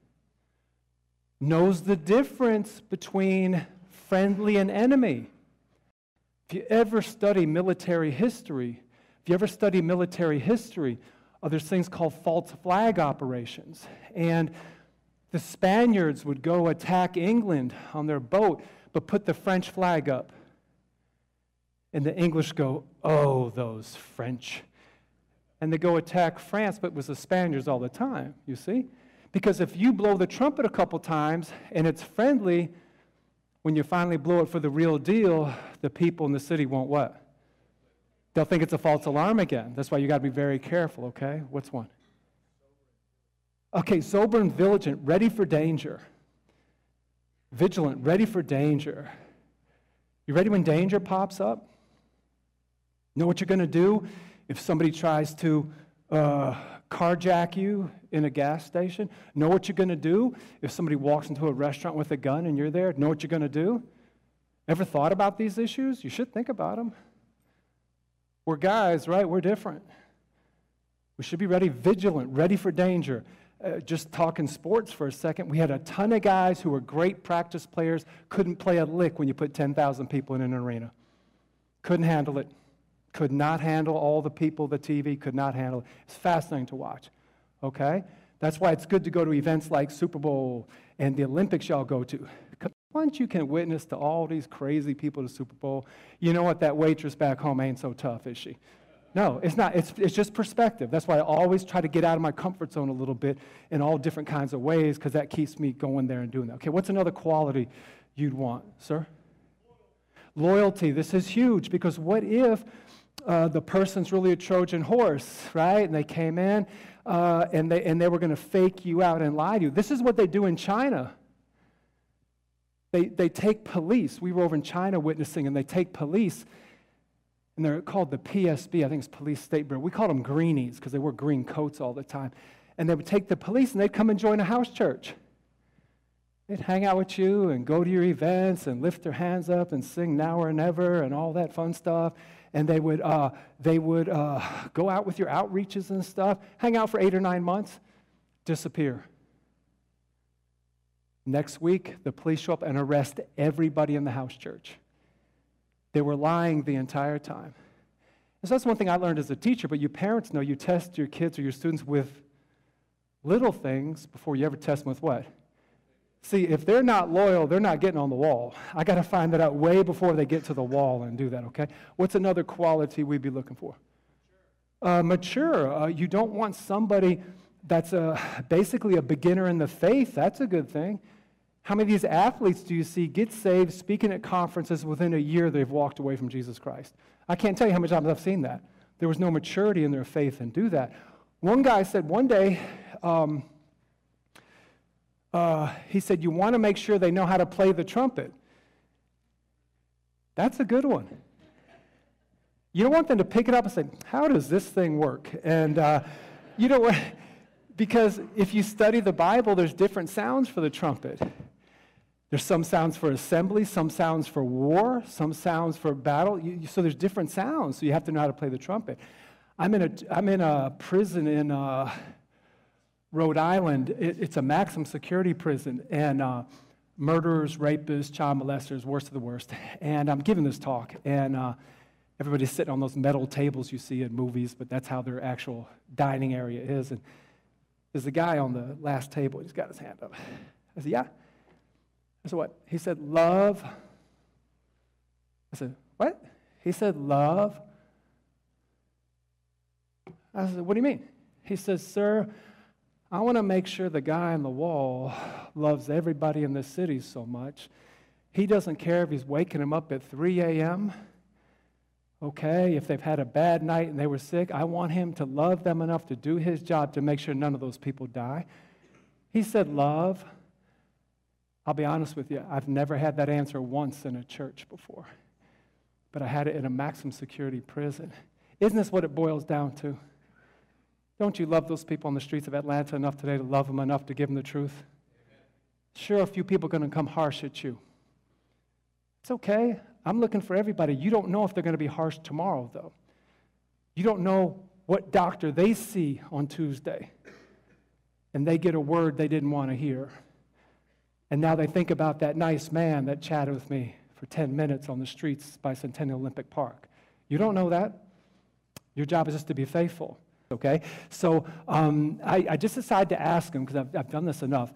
S1: knows the difference between friendly and enemy. If you ever study military history, if you ever study military history, uh, there's things called false flag operations. And the Spaniards would go attack England on their boat, but put the French flag up. And the English go, oh, those French. And they go attack France, but it was the Spaniards all the time, you see? Because if you blow the trumpet a couple times and it's friendly, when you finally blow it for the real deal, the people in the city won't what? They'll think it's a false alarm again. That's why you got to be very careful, okay? What's one? Okay, sober and vigilant, ready for danger. Vigilant, ready for danger. You ready when danger pops up? Know what you're going to do if somebody tries to uh, carjack you in a gas station? Know what you're going to do if somebody walks into a restaurant with a gun and you're there? Know what you're going to do? Ever thought about these issues? You should think about them. We're guys, right? We're different. We should be ready, vigilant, ready for danger. Uh, just talking sports for a second, we had a ton of guys who were great practice players, couldn't play a lick when you put ten thousand people in an arena. Couldn't handle it. Could not handle all the people, the T V, could not handle it. It's fascinating to watch, okay? That's why it's good to go to events like Super Bowl and the Olympics y'all go to. Once you can witness to all these crazy people at the Super Bowl, you know what, that waitress back home ain't so tough, is she? No, it's not. It's, it's just perspective. That's why I always try to get out of my comfort zone a little bit in all different kinds of ways, because that keeps me going there and doing that. Okay, what's another quality you'd want, sir? Loyalty. This is huge, because what if uh, the person's really a Trojan horse, right? And they came in, uh, and, they, and they were going to fake you out and lie to you. This is what they do in China. They, they take police. We were over in China witnessing, and they take police, and they're called the P S B, I think it's Police State Bureau. We called them greenies because they wore green coats all the time. And they would take the police, and they'd come and join a house church. They'd hang out with you and go to your events and lift their hands up and sing Now or Never and all that fun stuff. And they would, uh, they would uh, go out with your outreaches and stuff, hang out for eight or nine months, disappear. Next week, the police show up and arrest everybody in the house church. They were lying the entire time. And so that's one thing I learned as a teacher, but you parents know you test your kids or your students with little things before you ever test them with what? See, if they're not loyal, they're not getting on the wall. I got to find that out way before they get to the wall and do that, okay? What's another quality we'd be looking for? Uh, mature. Uh, you don't want somebody that's a, basically a beginner in the faith. That's a good thing. How many of these athletes do you see get saved, speaking at conferences, within a year they've walked away from Jesus Christ? I can't tell you how many times I've seen that. There was no maturity in their faith and do that. One guy said one day, um, uh, he said, you want to make sure they know how to play the trumpet. That's a good one. You don't want them to pick it up and say, how does this thing work? And uh, you know what? Because if you study the Bible, there's different sounds for the trumpet. There's some sounds for assembly, some sounds for war, some sounds for battle. You, you, so there's different sounds, so you have to know how to play the trumpet. I'm in a, I'm in a prison in uh, Rhode Island. It, it's a maximum security prison, and uh, murderers, rapists, child molesters, worst of the worst. And I'm giving this talk, and uh, everybody's sitting on those metal tables you see in movies, but that's how their actual dining area is. And there's a guy on the last table. He's got his hand up. I said, yeah. I said, what? He said, love. I said, what? He said, love. I said, what do you mean? He says, sir, I want to make sure the guy on the wall loves everybody in this city so much. He doesn't care if he's waking him up at three a.m., okay, if they've had a bad night and they were sick. I want him to love them enough to do his job to make sure none of those people die. He said, love. I'll be honest with you, I've never had that answer once in a church before, but I had it in a maximum security prison. Isn't this what it boils down to? Don't you love those people on the streets of Atlanta enough today to love them enough to give them the truth? Amen. Sure, a few people are going to come harsh at you. It's okay. I'm looking for everybody. You don't know if they're going to be harsh tomorrow, though. You don't know what doctor they see on Tuesday, and they get a word they didn't want to hear. And now they think about that nice man that chatted with me for ten minutes on the streets by Centennial Olympic Park. You don't know that. Your job is just to be faithful, okay? So um, I, I just decided to ask him, because I've, I've done this enough.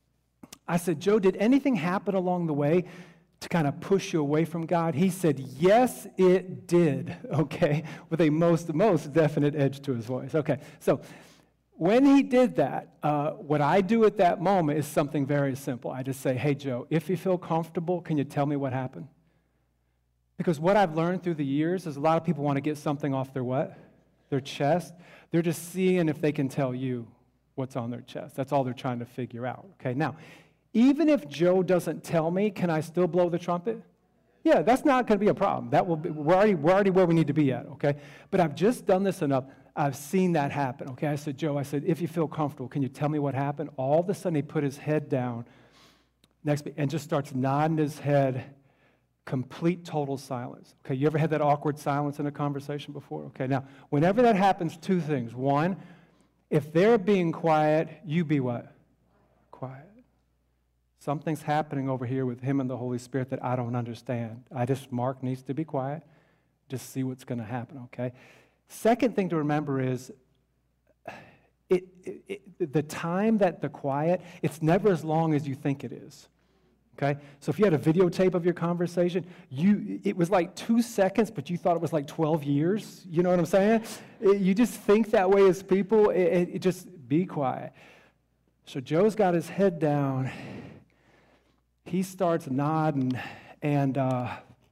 S1: I said, Joe, did anything happen along the way to kind of push you away from God? He said, yes, it did, okay, with a most, most definite edge to his voice. Okay, so when he did that, uh, what I do at that moment is something very simple. I just say, hey, Joe, if you feel comfortable, can you tell me what happened? Because what I've learned through the years is a lot of people want to get something off their what? Their chest. They're just seeing if they can tell you what's on their chest. That's all they're trying to figure out, okay? Now, even if Joe doesn't tell me, can I still blow the trumpet? Yeah, that's not going to be a problem. That will be, we're already, we're already where we need to be at, okay? But I've just done this enough. I've seen that happen, okay? I said, Joe, I said, if you feel comfortable, can you tell me what happened? All of a sudden, he put his head down next and just starts nodding his head, complete total silence. Okay, you ever had that awkward silence in a conversation before? Okay, now, whenever that happens, two things. One, if they're being quiet, you be what? Quiet. Something's happening over here with him and the Holy Spirit that I don't understand. I just, Mark needs to be quiet. Just see what's going to happen, okay? Second thing to remember is it, it, it, the time that the quiet, it's never as long as you think it is, okay? So if you had a videotape of your conversation, you it was like two seconds, but you thought it was like twelve years. You know what I'm saying? It, you just think that way as people. It, it, just be quiet. So Joe's got his head down. He starts nodding, and uh,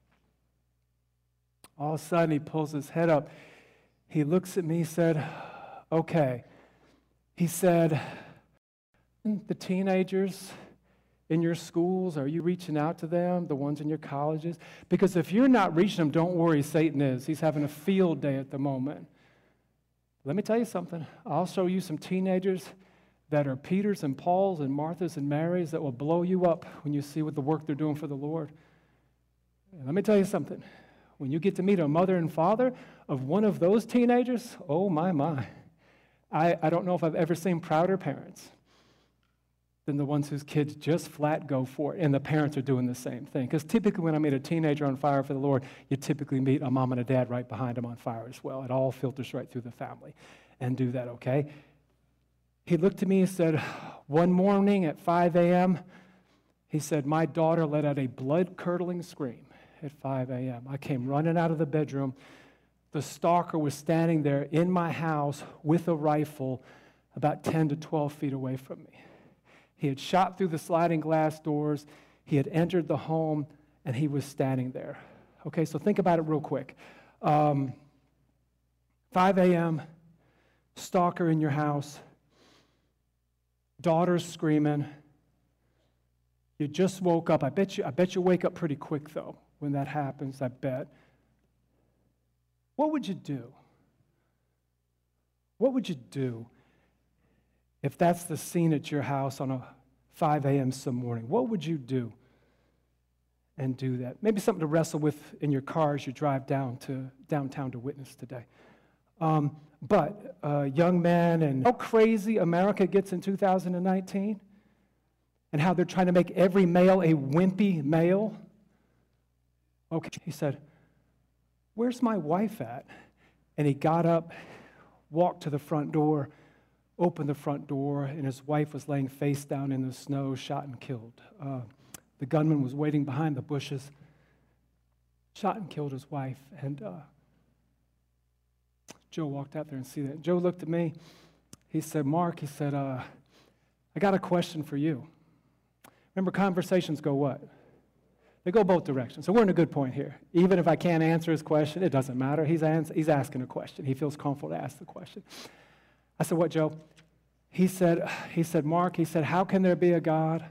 S1: all of a sudden he pulls his head up. He looks at me, he said, okay. He said, the teenagers in your schools, are you reaching out to them, the ones in your colleges? Because if you're not reaching them, don't worry, Satan is. He's having a field day at the moment. Let me tell you something. I'll show you some teenagers that are Peters and Pauls and Marthas and Marys that will blow you up when you see what the work they're doing for the Lord. And let me tell you something. When you get to meet a mother and father of one of those teenagers, oh my, my. I, I don't know if I've ever seen prouder parents than the ones whose kids just flat go for it, and the parents are doing the same thing. Because typically when I meet a teenager on fire for the Lord, you typically meet a mom and a dad right behind them on fire as well. It all filters right through the family. And do that, okay? He looked at me and said, one morning at five a.m., he said, my daughter let out a blood-curdling scream at five a.m. I came running out of the bedroom. The stalker was standing there in my house with a rifle about ten to twelve feet away from me. He had shot through the sliding glass doors. He had entered the home, and he was standing there. Okay, so think about it real quick. Um, five a.m., stalker in your house, daughter's screaming. You just woke up. I bet you, I bet you wake up pretty quick, though, when that happens, I bet. What would you do? What would you do if that's the scene at your house on a five a.m. some morning? What would you do and do that? Maybe something to wrestle with in your car as you drive down to downtown to witness today. Um, but uh, young men, and how crazy America gets in two thousand nineteen, and how they're trying to make every male a wimpy male. Okay, he said, where's my wife at? And he got up, walked to the front door, opened the front door, and his wife was laying face down in the snow, shot and killed. Uh, the gunman was waiting behind the bushes, shot and killed his wife. And uh, Joe walked out there and see that. Joe looked at me. He said, Mark, he said, uh, I got a question for you. Remember, conversations go what? They go both directions. So we're in a good point here. Even if I can't answer his question, it doesn't matter. He's, ans- he's asking a question. He feels comfortable to ask the question. I said, what, Joe? He said, he said, Mark, he said, how can there be a God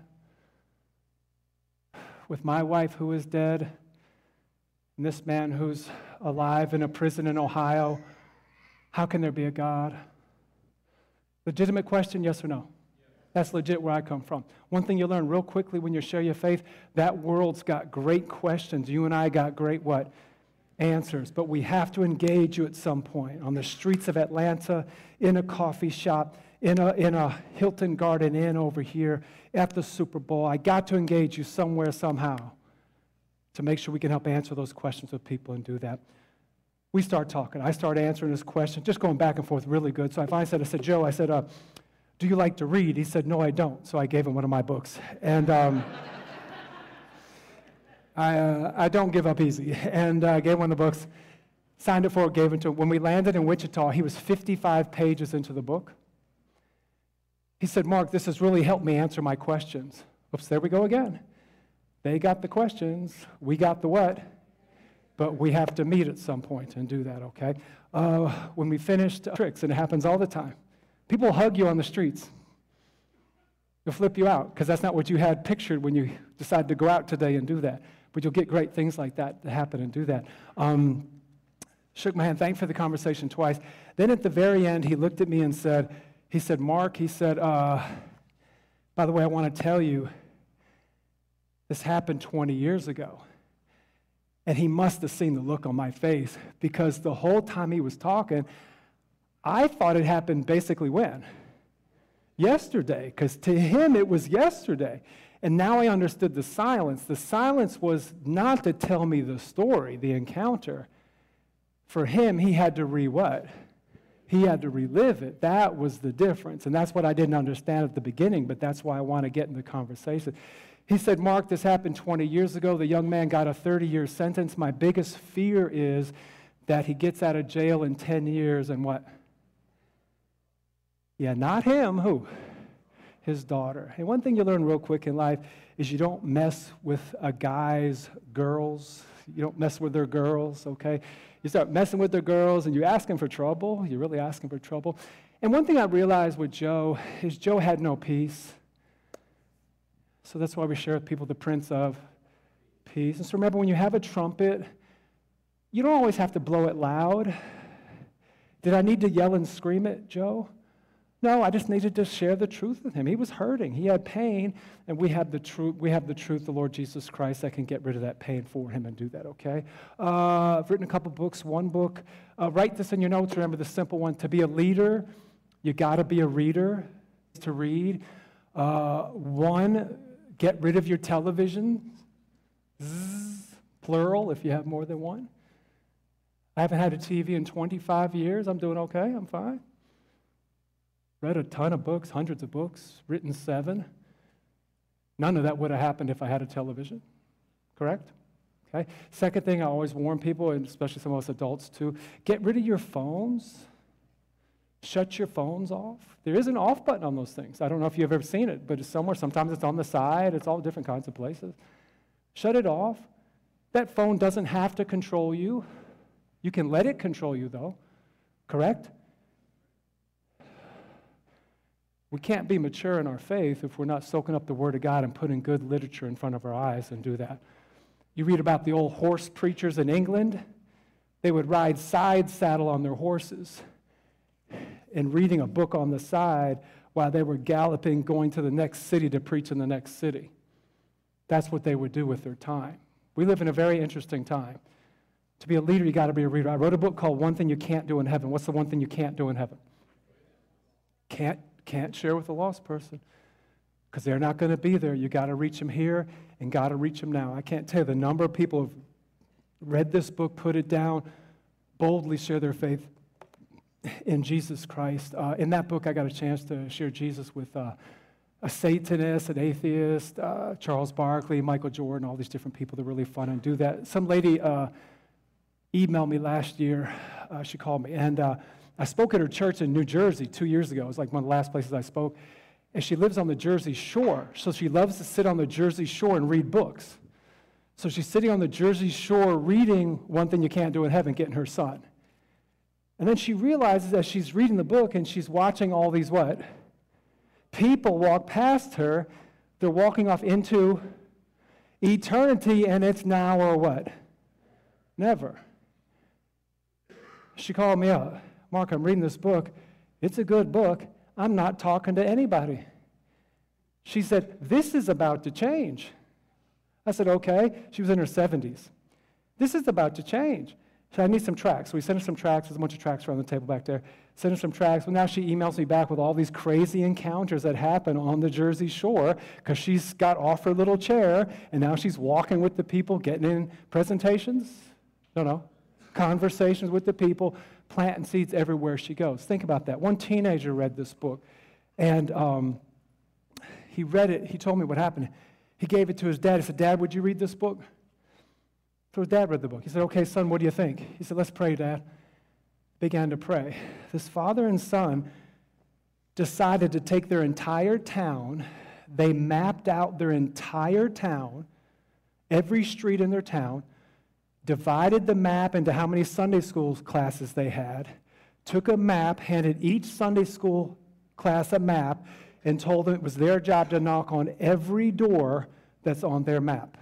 S1: with my wife who is dead and this man who's alive in a prison in Ohio? How can there be a God? Legitimate question, yes or no? That's legit where I come from. One thing you learn real quickly when you share your faith, that world's got great questions. You and I got great what? Answers. But we have to engage you at some point on the streets of Atlanta, in a coffee shop, in a, in a Hilton Garden Inn over here, at the Super Bowl. I got to engage you somewhere, somehow, to make sure we can help answer those questions with people and do that. We start talking. I start answering his question, just going back and forth really good. So I finally said, I said, Joe, I said, uh, do you like to read? He said, no, I don't. So I gave him one of my books. And um, I, uh, I don't give up easy. And I uh, gave him one of the books, signed it for it, gave it to him. When we landed in Wichita, he was fifty-five pages into the book. He said, Mark, this has really helped me answer my questions. Oops, there we go again. They got the questions. We got the what? But we have to meet at some point and do that, okay? Uh, when we finished uh, tricks, and it happens all the time, people hug you on the streets. They'll flip you out because that's not what you had pictured when you decided to go out today and do that. But you'll get great things like that to happen and do that. Um, shook my hand, thanked for the conversation twice. Then at the very end, he looked at me and said, he said, Mark, he said, uh, by the way, I want to tell you, this happened twenty years ago. And he must have seen the look on my face because the whole time he was talking, I thought it happened basically when? Yesterday, because to him it was yesterday. And now I understood the silence. The silence was not to tell me the story, the encounter. For him, he had to re what? He had to relive it. That was the difference. And that's what I didn't understand at the beginning, but that's why I want to get in the conversation. He said, Mark, this happened twenty years ago. The young man got a thirty-year sentence. My biggest fear is that he gets out of jail in ten years and what? Yeah, not him. Who? His daughter. And one thing you learn real quick in life is you don't mess with a guy's girls. You don't mess with their girls, okay? You start messing with their girls and you're asking for trouble. You're really asking for trouble. And one thing I realized with Joe is Joe had no peace. So that's why we share with people the Prince of Peace. And so remember, when you have a trumpet, you don't always have to blow it loud. Did I need to yell and scream it, Joe? No, I just needed to share the truth with him. He was hurting. He had pain, and we have the truth. We have the truth, the Lord Jesus Christ, that can get rid of that pain for him and do that, okay? Uh, I've written a couple books. One book, uh, write this in your notes. Remember the simple one. To be a leader, you got to be a reader to read. Uh, one, get rid of your television. Zzz, plural if you have more than one. I haven't had a T V in twenty-five years. I'm doing okay. I'm fine. Read a ton of books, hundreds of books, written seven. None of that would have happened if I had a television, correct? Okay. Second thing I always warn people, and especially some of us adults too, get rid of your phones. Shut your phones off. There is an off button on those things. I don't know if you've ever seen it, but it's somewhere. Sometimes it's on the side. It's all different kinds of places. Shut it off. That phone doesn't have to control you. You can let it control you, though, correct? We can't be mature in our faith if we're not soaking up the Word of God and putting good literature in front of our eyes and do that. You read about the old horse preachers in England. They would ride side saddle on their horses and reading a book on the side while they were galloping, going to the next city to preach in the next city. That's what they would do with their time. We live in a very interesting time. To be a leader, you got to be a reader. I wrote a book called One Thing You Can't Do in Heaven. What's the one thing you can't do in heaven? Can't Can't share with a lost person because they're not going to be there. You got to reach them here and got to reach them now. I can't tell you the number of people who've read this book, put it down, boldly share their faith in Jesus Christ. Uh, in that book, I got a chance to share Jesus with uh, a Satanist, an atheist, uh, Charles Barkley, Michael Jordan, all these different people. They're really fun and do that. Some lady uh, emailed me last year. Uh, she called me, and uh, I spoke at her church in New Jersey two years ago. It was like one of the last places I spoke. And she lives on the Jersey Shore, so she loves to sit on the Jersey Shore and read books. So she's sitting on the Jersey Shore reading One Thing You Can't Do in Heaven, getting her son. And then she realizes as she's reading the book and she's watching all these what? People walk past her. They're walking off into eternity, and it's now or what? Never. She called me up. Mark, I'm reading this book. It's a good book. I'm not talking to anybody. She said, this is about to change. I said, okay. She was in her seventies. This is about to change. She said, I need some tracts. So we sent her some tracts. There's a bunch of tracts around the table back there. Sent her some tracts. Well, now she emails me back with all these crazy encounters that happen on the Jersey Shore because she's got off her little chair, and now she's walking with the people, getting in presentations. No, no. Conversations with the people, planting seeds everywhere she goes. Think about that. One teenager read this book, and um, he read it. He told me what happened. He gave it to his dad. He said, Dad, would you read this book? So his dad read the book. He said, okay, son, what do you think? He said, let's pray, Dad. Began to pray. This father and son decided to take their entire town. They mapped out their entire town, every street in their town, divided the map into how many Sunday school classes they had, took a map, handed each Sunday school class a map, and told them it was their job to knock on every door that's on their map.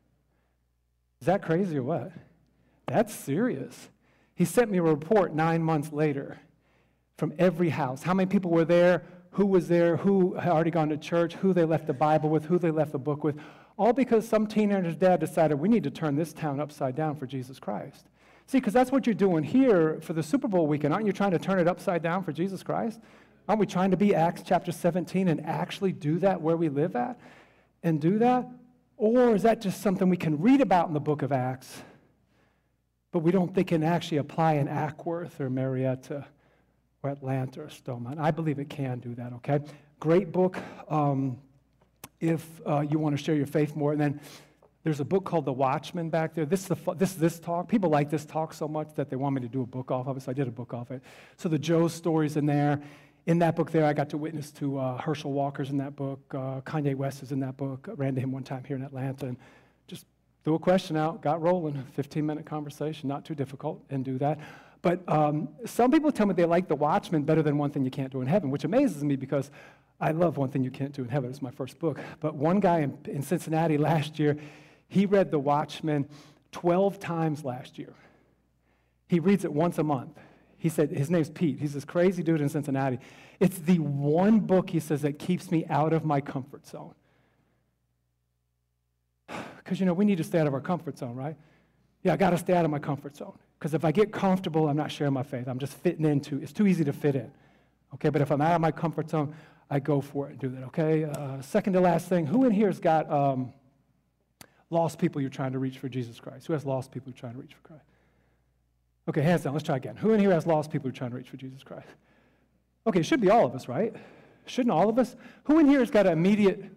S1: Is that crazy or what? That's serious. He sent me a report nine months later from every house. How many people were there, who was there, who had already gone to church, who they left the Bible with, who they left the book with. All because some teenager's dad decided we need to turn this town upside down for Jesus Christ. See, because that's what you're doing here for the Super Bowl weekend. Aren't you trying to turn it upside down for Jesus Christ? Aren't we trying to be Acts chapter seventeen and actually do that where we live at and do that? Or is that just something we can read about in the book of Acts, but we don't think can actually apply in Ackworth or Marietta or Atlanta or Stillman? I believe it can do that, okay? Great book. Um, if uh, you want to share your faith more. And then there's a book called The Watchman back there. This is the, this, this talk. People like this talk so much that they want me to do a book off of it, so I did a book off it. So the Joe stories in there. In that book there, I got to witness to uh, Herschel Walker's in that book. Uh, Kanye West is in that book. I ran to him one time here in Atlanta and just threw a question out, got rolling, fifteen-minute conversation, not too difficult, and do that. But um, some people tell me they like The Watchman better than One Thing You Can't Do in Heaven, which amazes me because I love One Thing You Can't Do in Heaven. It's my first book. But one guy in, in Cincinnati last year, he read The Watchman twelve times last year. He reads it once a month. He said, his name's Pete. He's this crazy dude in Cincinnati. It's the one book, he says, that keeps me out of my comfort zone. Because, you know, we need to stay out of our comfort zone, right? Yeah, I got to stay out of my comfort zone. Because if I get comfortable, I'm not sharing my faith. I'm just fitting into, it's too easy to fit in. Okay, but if I'm out of my comfort zone, I go for it and do that, okay? Uh, second to last thing, who in here has got um, lost people you're trying to reach for Jesus Christ? Who has lost people you're trying to reach for Christ? Okay, hands down, let's try again. Who in here has lost people you're trying to reach for Jesus Christ? Okay, it should be all of us, right? Shouldn't all of us? Who in here has got an immediate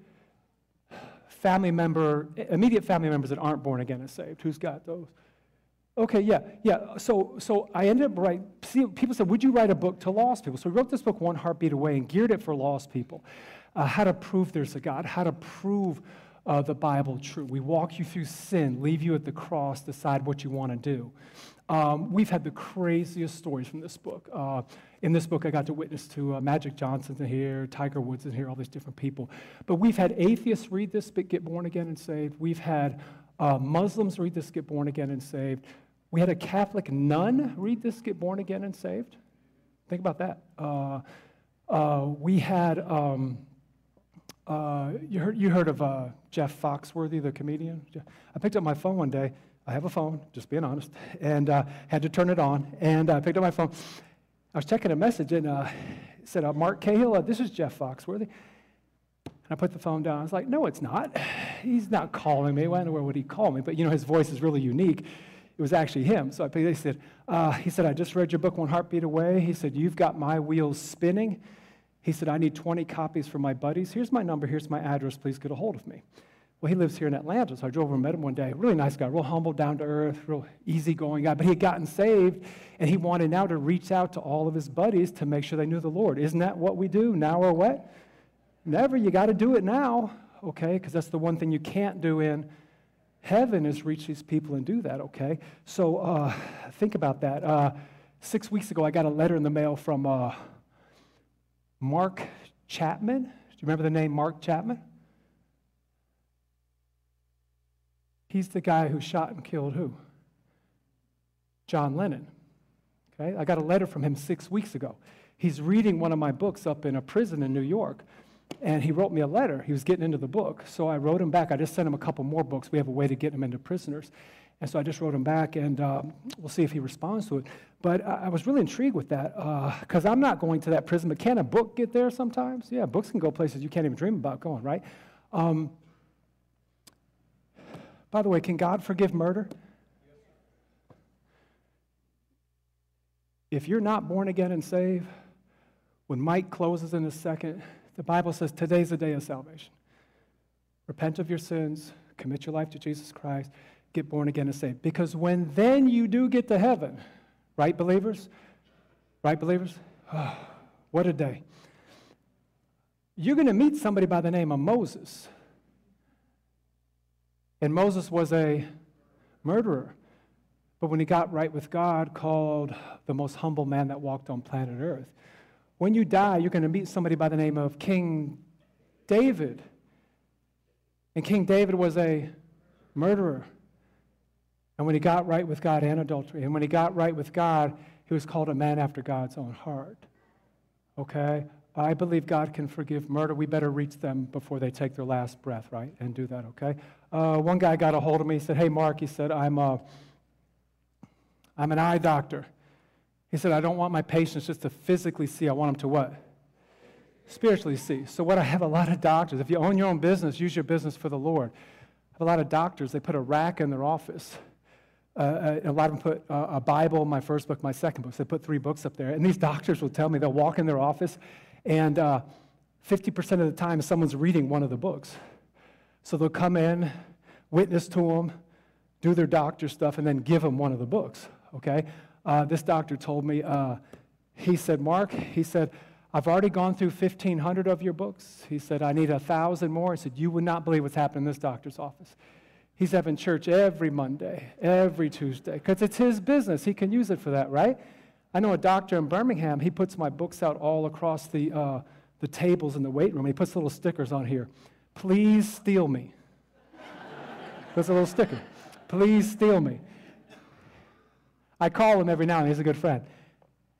S1: family member, immediate family members that aren't born again and saved? Who's got those? Okay, yeah, yeah. So, so I ended up writing. See, people said, "Would you write a book to lost people?" So we wrote this book, One Heartbeat Away, and geared it for lost people. Uh, how to prove there's a God. How to prove uh, the Bible true. We walk you through sin, leave you at the cross, decide what you want to do. Um, we've had the craziest stories from this book. Uh, in this book, I got to witness to uh, Magic Johnson's in here, Tiger Woods in here, all these different people. But we've had atheists read this, get born again and saved. We've had uh, Muslims read this, get born again and saved. We had a Catholic nun read this, get born again and saved. Think about that. Uh, uh, we had, um, uh, you heard, you heard of uh, Jeff Foxworthy, the comedian? I picked up my phone one day. I have a phone, just being honest, and uh, had to turn it on, and I picked up my phone. I was checking a message, and uh, it said, uh, Mark Cahill, uh, this is Jeff Foxworthy. And I put the phone down. I was like, no, it's not. He's not calling me. Why in the world would he call me? But, you know, his voice is really unique. It was actually him. So I, they said, uh, he said, I just read your book, One Heartbeat Away. He said, you've got my wheels spinning. He said, I need twenty copies for my buddies. Here's my number. Here's my address. Please get a hold of me. Well, he lives here in Atlanta, so I drove over and met him one day. Really nice guy, real humble, down to earth, real easygoing guy. But he had gotten saved, and he wanted now to reach out to all of his buddies to make sure they knew the Lord. Isn't that what we do, now or what? Never. You got to do it now, okay? Because that's the one thing you can't do in heaven is reach these people and do that, okay? So uh, think about that. Uh, six weeks ago, I got a letter in the mail from uh, Mark Chapman. Do you remember the name Mark Chapman? He's the guy who shot and killed who? John Lennon. Okay, I got a letter from him six weeks ago. He's reading one of my books up in a prison in New York, and he wrote me a letter. He was getting into the book, so I wrote him back. I just sent him a couple more books. We have a way to get him into prisoners, and so I just wrote him back, and um, we'll see if he responds to it. But I, I was really intrigued with that, because uh, I'm not going to that prison, but can a book get there sometimes? Yeah, books can go places you can't even dream about going, right? Um, By the way, can God forgive murder? If you're not born again and saved, when Mike closes in a second, the Bible says today's the day of salvation. Repent of your sins, commit your life to Jesus Christ, get born again and saved. Because when then you do get to heaven, right, believers? Right, believers? Oh, what a day. You're going to meet somebody by the name of Moses. And Moses was a murderer, but when he got right with God, called the most humble man that walked on planet Earth. When you die, you're going to meet somebody by the name of King David. And King David was a murderer. And when he got right with God, and adultery. And when he got right with God, he was called a man after God's own heart. Okay? I believe God can forgive murder. We better reach them before they take their last breath, right? And do that, okay? Uh, one guy got a hold of me. He said, hey, Mark, he said, I'm, a, I'm an eye doctor. He said, I don't want my patients just to physically see. I want them to what? Spiritually see. So what I have a lot of doctors. If you own your own business, use your business for the Lord. I have a lot of doctors. They put a rack in their office. Uh, a lot of them put uh, a Bible, my first book, my second book. So they put three books up there. And these doctors will tell me, they'll walk in their office, and uh, fifty percent of the time someone's reading one of the books. So they'll come in, witness to them, do their doctor stuff, and then give them one of the books, okay? Uh, this doctor told me, uh, he said, Mark, he said, I've already gone through fifteen hundred of your books. He said, I need a thousand more. He said, you would not believe what's happening in this doctor's office. He's having church every Monday, every Tuesday, because it's his business. He can use it for that, right? I know a doctor in Birmingham, he puts my books out all across the, uh, the tables in the weight room. He puts little stickers on here. Please steal me. Puts a little sticker. Please steal me. I call him every now and then. He's a good friend.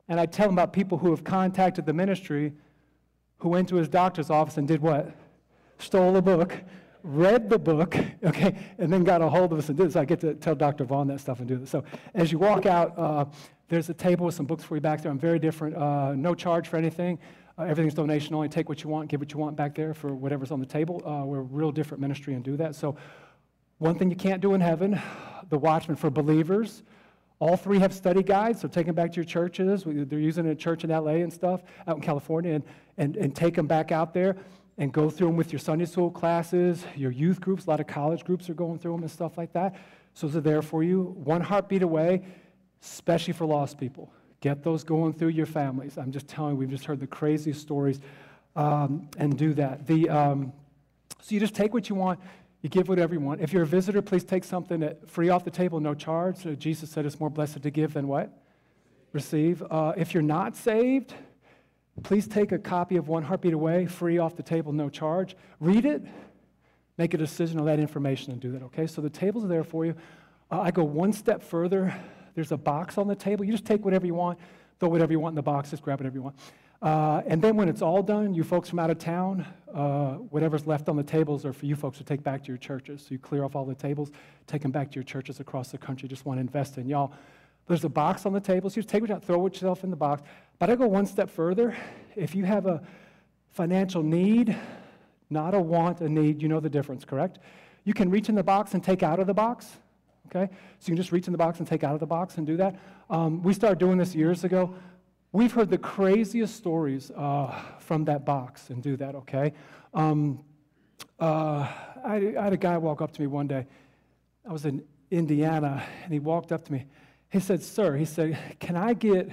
S1: And I tell him about people who have contacted the ministry, who went to his doctor's office and did what? Stole a book, read the book, okay, and then got a hold of us and did this. So I get to tell Doctor Vaughn that stuff and do this. So as you walk out, uh, there's a table with some books for you back there. I'm very different. Uh, no charge for anything. Uh, everything's donation only. Take what you want, give what you want back there for whatever's on the table. Uh, we're a real different ministry and do that. So one thing you can't do in heaven, the Watchman for believers. All three have study guides, so take them back to your churches. They're using it at church in L A and stuff, out in California, and, and, and take them back out there and go through them with your Sunday school classes, your youth groups. A lot of college groups are going through them and stuff like that. So those are there for you. One heartbeat away, especially for lost people. Get those going through your families. I'm just telling you, we've just heard the craziest stories, um, and do that. The um, so you just take what you want. You give whatever you want. If you're a visitor, please take something that free off the table, no charge. So Jesus said it's more blessed to give than what? Receive. Uh, if you're not saved, please take a copy of One Heartbeat Away, free off the table, no charge. Read it, make a decision on that information and do that, okay? So the tables are there for you. Uh, I go one step further. There's a box on the table. You just take whatever you want, throw whatever you want in the box, just grab whatever you want. Uh, and then when it's all done, you folks from out of town, uh, whatever's left on the tables are for you folks to take back to your churches. So you clear off all the tables, take them back to your churches across the country. Just want to invest in y'all. There's a box on the table, so you just take it out, throw yourself in the box. But I go one step further. If you have a financial need, not a want, a need, you know the difference, correct? You can reach in the box and take out of the box, okay? So you can just reach in the box and take out of the box and do that. Um, we started doing this years ago. We've heard the craziest stories uh, from that box and do that, okay? Um, uh, I, I had a guy walk up to me one day. I was in Indiana, and he walked up to me. He said, sir, he said, can I get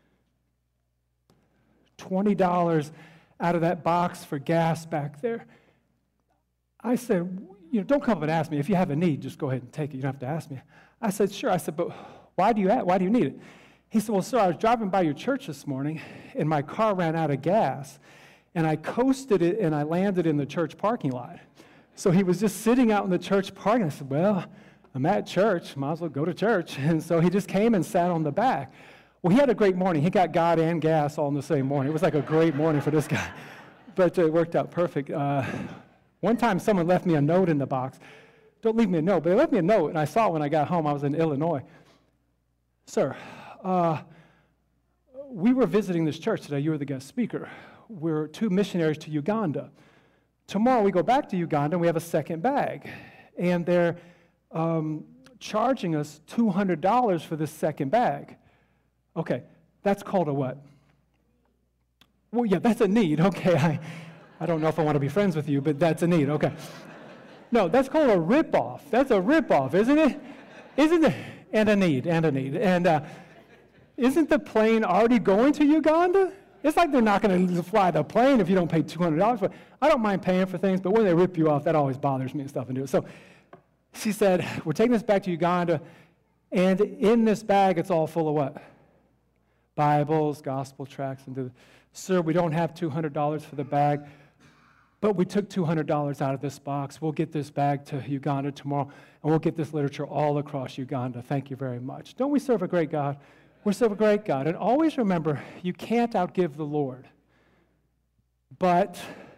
S1: twenty dollars out of that box for gas back there? I said, you know, don't come up and ask me. If you have a need, just go ahead and take it. You don't have to ask me. I said, sure. I said, but why do you, why do you need it? He said, well, sir, I was driving by your church this morning, and my car ran out of gas, and I coasted it, and I landed in the church parking lot. So he was just sitting out in the church parking lot. I said, well, I'm at church. Might as well go to church. And so he just came and sat on the back. Well, he had a great morning. He got God and gas all in the same morning. It was like a great morning for this guy. But it worked out perfect. Uh, one time, someone left me a note in the box. Don't leave me a note, but they left me a note, and I saw it when I got home. I was in Illinois. Sir, Uh, we were visiting this church today. You were the guest speaker. We're two missionaries to Uganda. Tomorrow we go back to Uganda and we have a second bag. And they're um, charging us two hundred dollars for this second bag. Okay, that's called a what? Well, yeah, that's a need. Okay, I, I don't know if I want to be friends with you, but that's a need. Okay. No, that's called a ripoff. That's a ripoff, isn't it? Isn't it? And a need, and a need. And uh, isn't the plane already going to Uganda? It's like they're not going to fly the plane if you don't pay two hundred dollars. But I don't mind paying for things, but when they rip you off, that always bothers me and stuff and do it. So she said, we're taking this back to Uganda, and in this bag, it's all full of what? Bibles, gospel tracts. And do, sir, we don't have two hundred dollars for the bag, but we took two hundred dollars out of this box. We'll get this bag to Uganda tomorrow, and we'll get this literature all across Uganda. Thank you very much. Don't we serve a great God? We serve a great God. And always remember, you can't outgive the Lord. But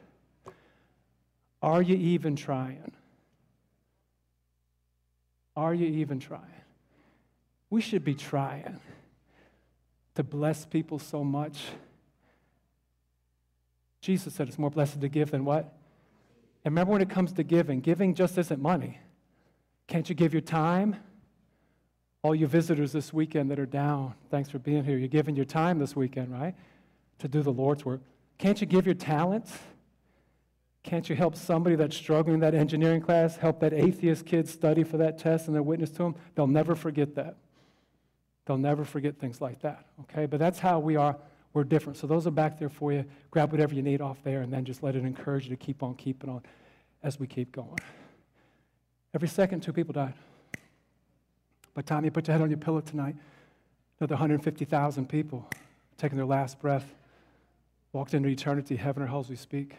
S1: are you even trying? Are you even trying? We should be trying to bless people so much. Jesus said it's more blessed to give than what? And remember, when it comes to giving, giving just isn't money. Can't you give your time? All you visitors this weekend that are down, thanks for being here. You're giving your time this weekend, right, to do the Lord's work. Can't you give your talents? Can't you help somebody that's struggling in that engineering class, help that atheist kid study for that test and then witness to them? They'll never forget that. They'll never forget things like that, okay? But that's how we are. We're different. So those are back there for you. Grab whatever you need off there, and then just let it encourage you to keep on keeping on as we keep going. Every second, two people died. By the time you put your head on your pillow tonight, another one hundred fifty thousand people taking their last breath, walked into eternity, heaven or hell as we speak.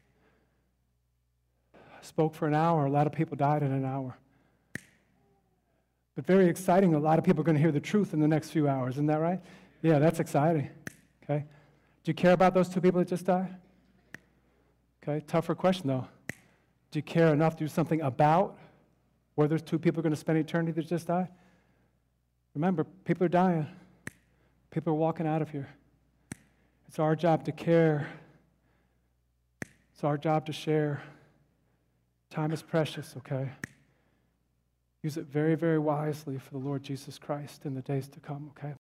S1: I spoke for an hour. A lot of people died in an hour. But very exciting, a lot of people are going to hear the truth in the next few hours. Isn't that right? Yeah, that's exciting. Okay. Do you care about those two people that just died? Okay, tougher question though. Do you care enough to do something about where those two people are going to spend eternity that just died? Remember, people are dying. People are walking out of here. It's our job to care. It's our job to share. Time is precious, okay? Use it very, very wisely for the Lord Jesus Christ in the days to come, okay?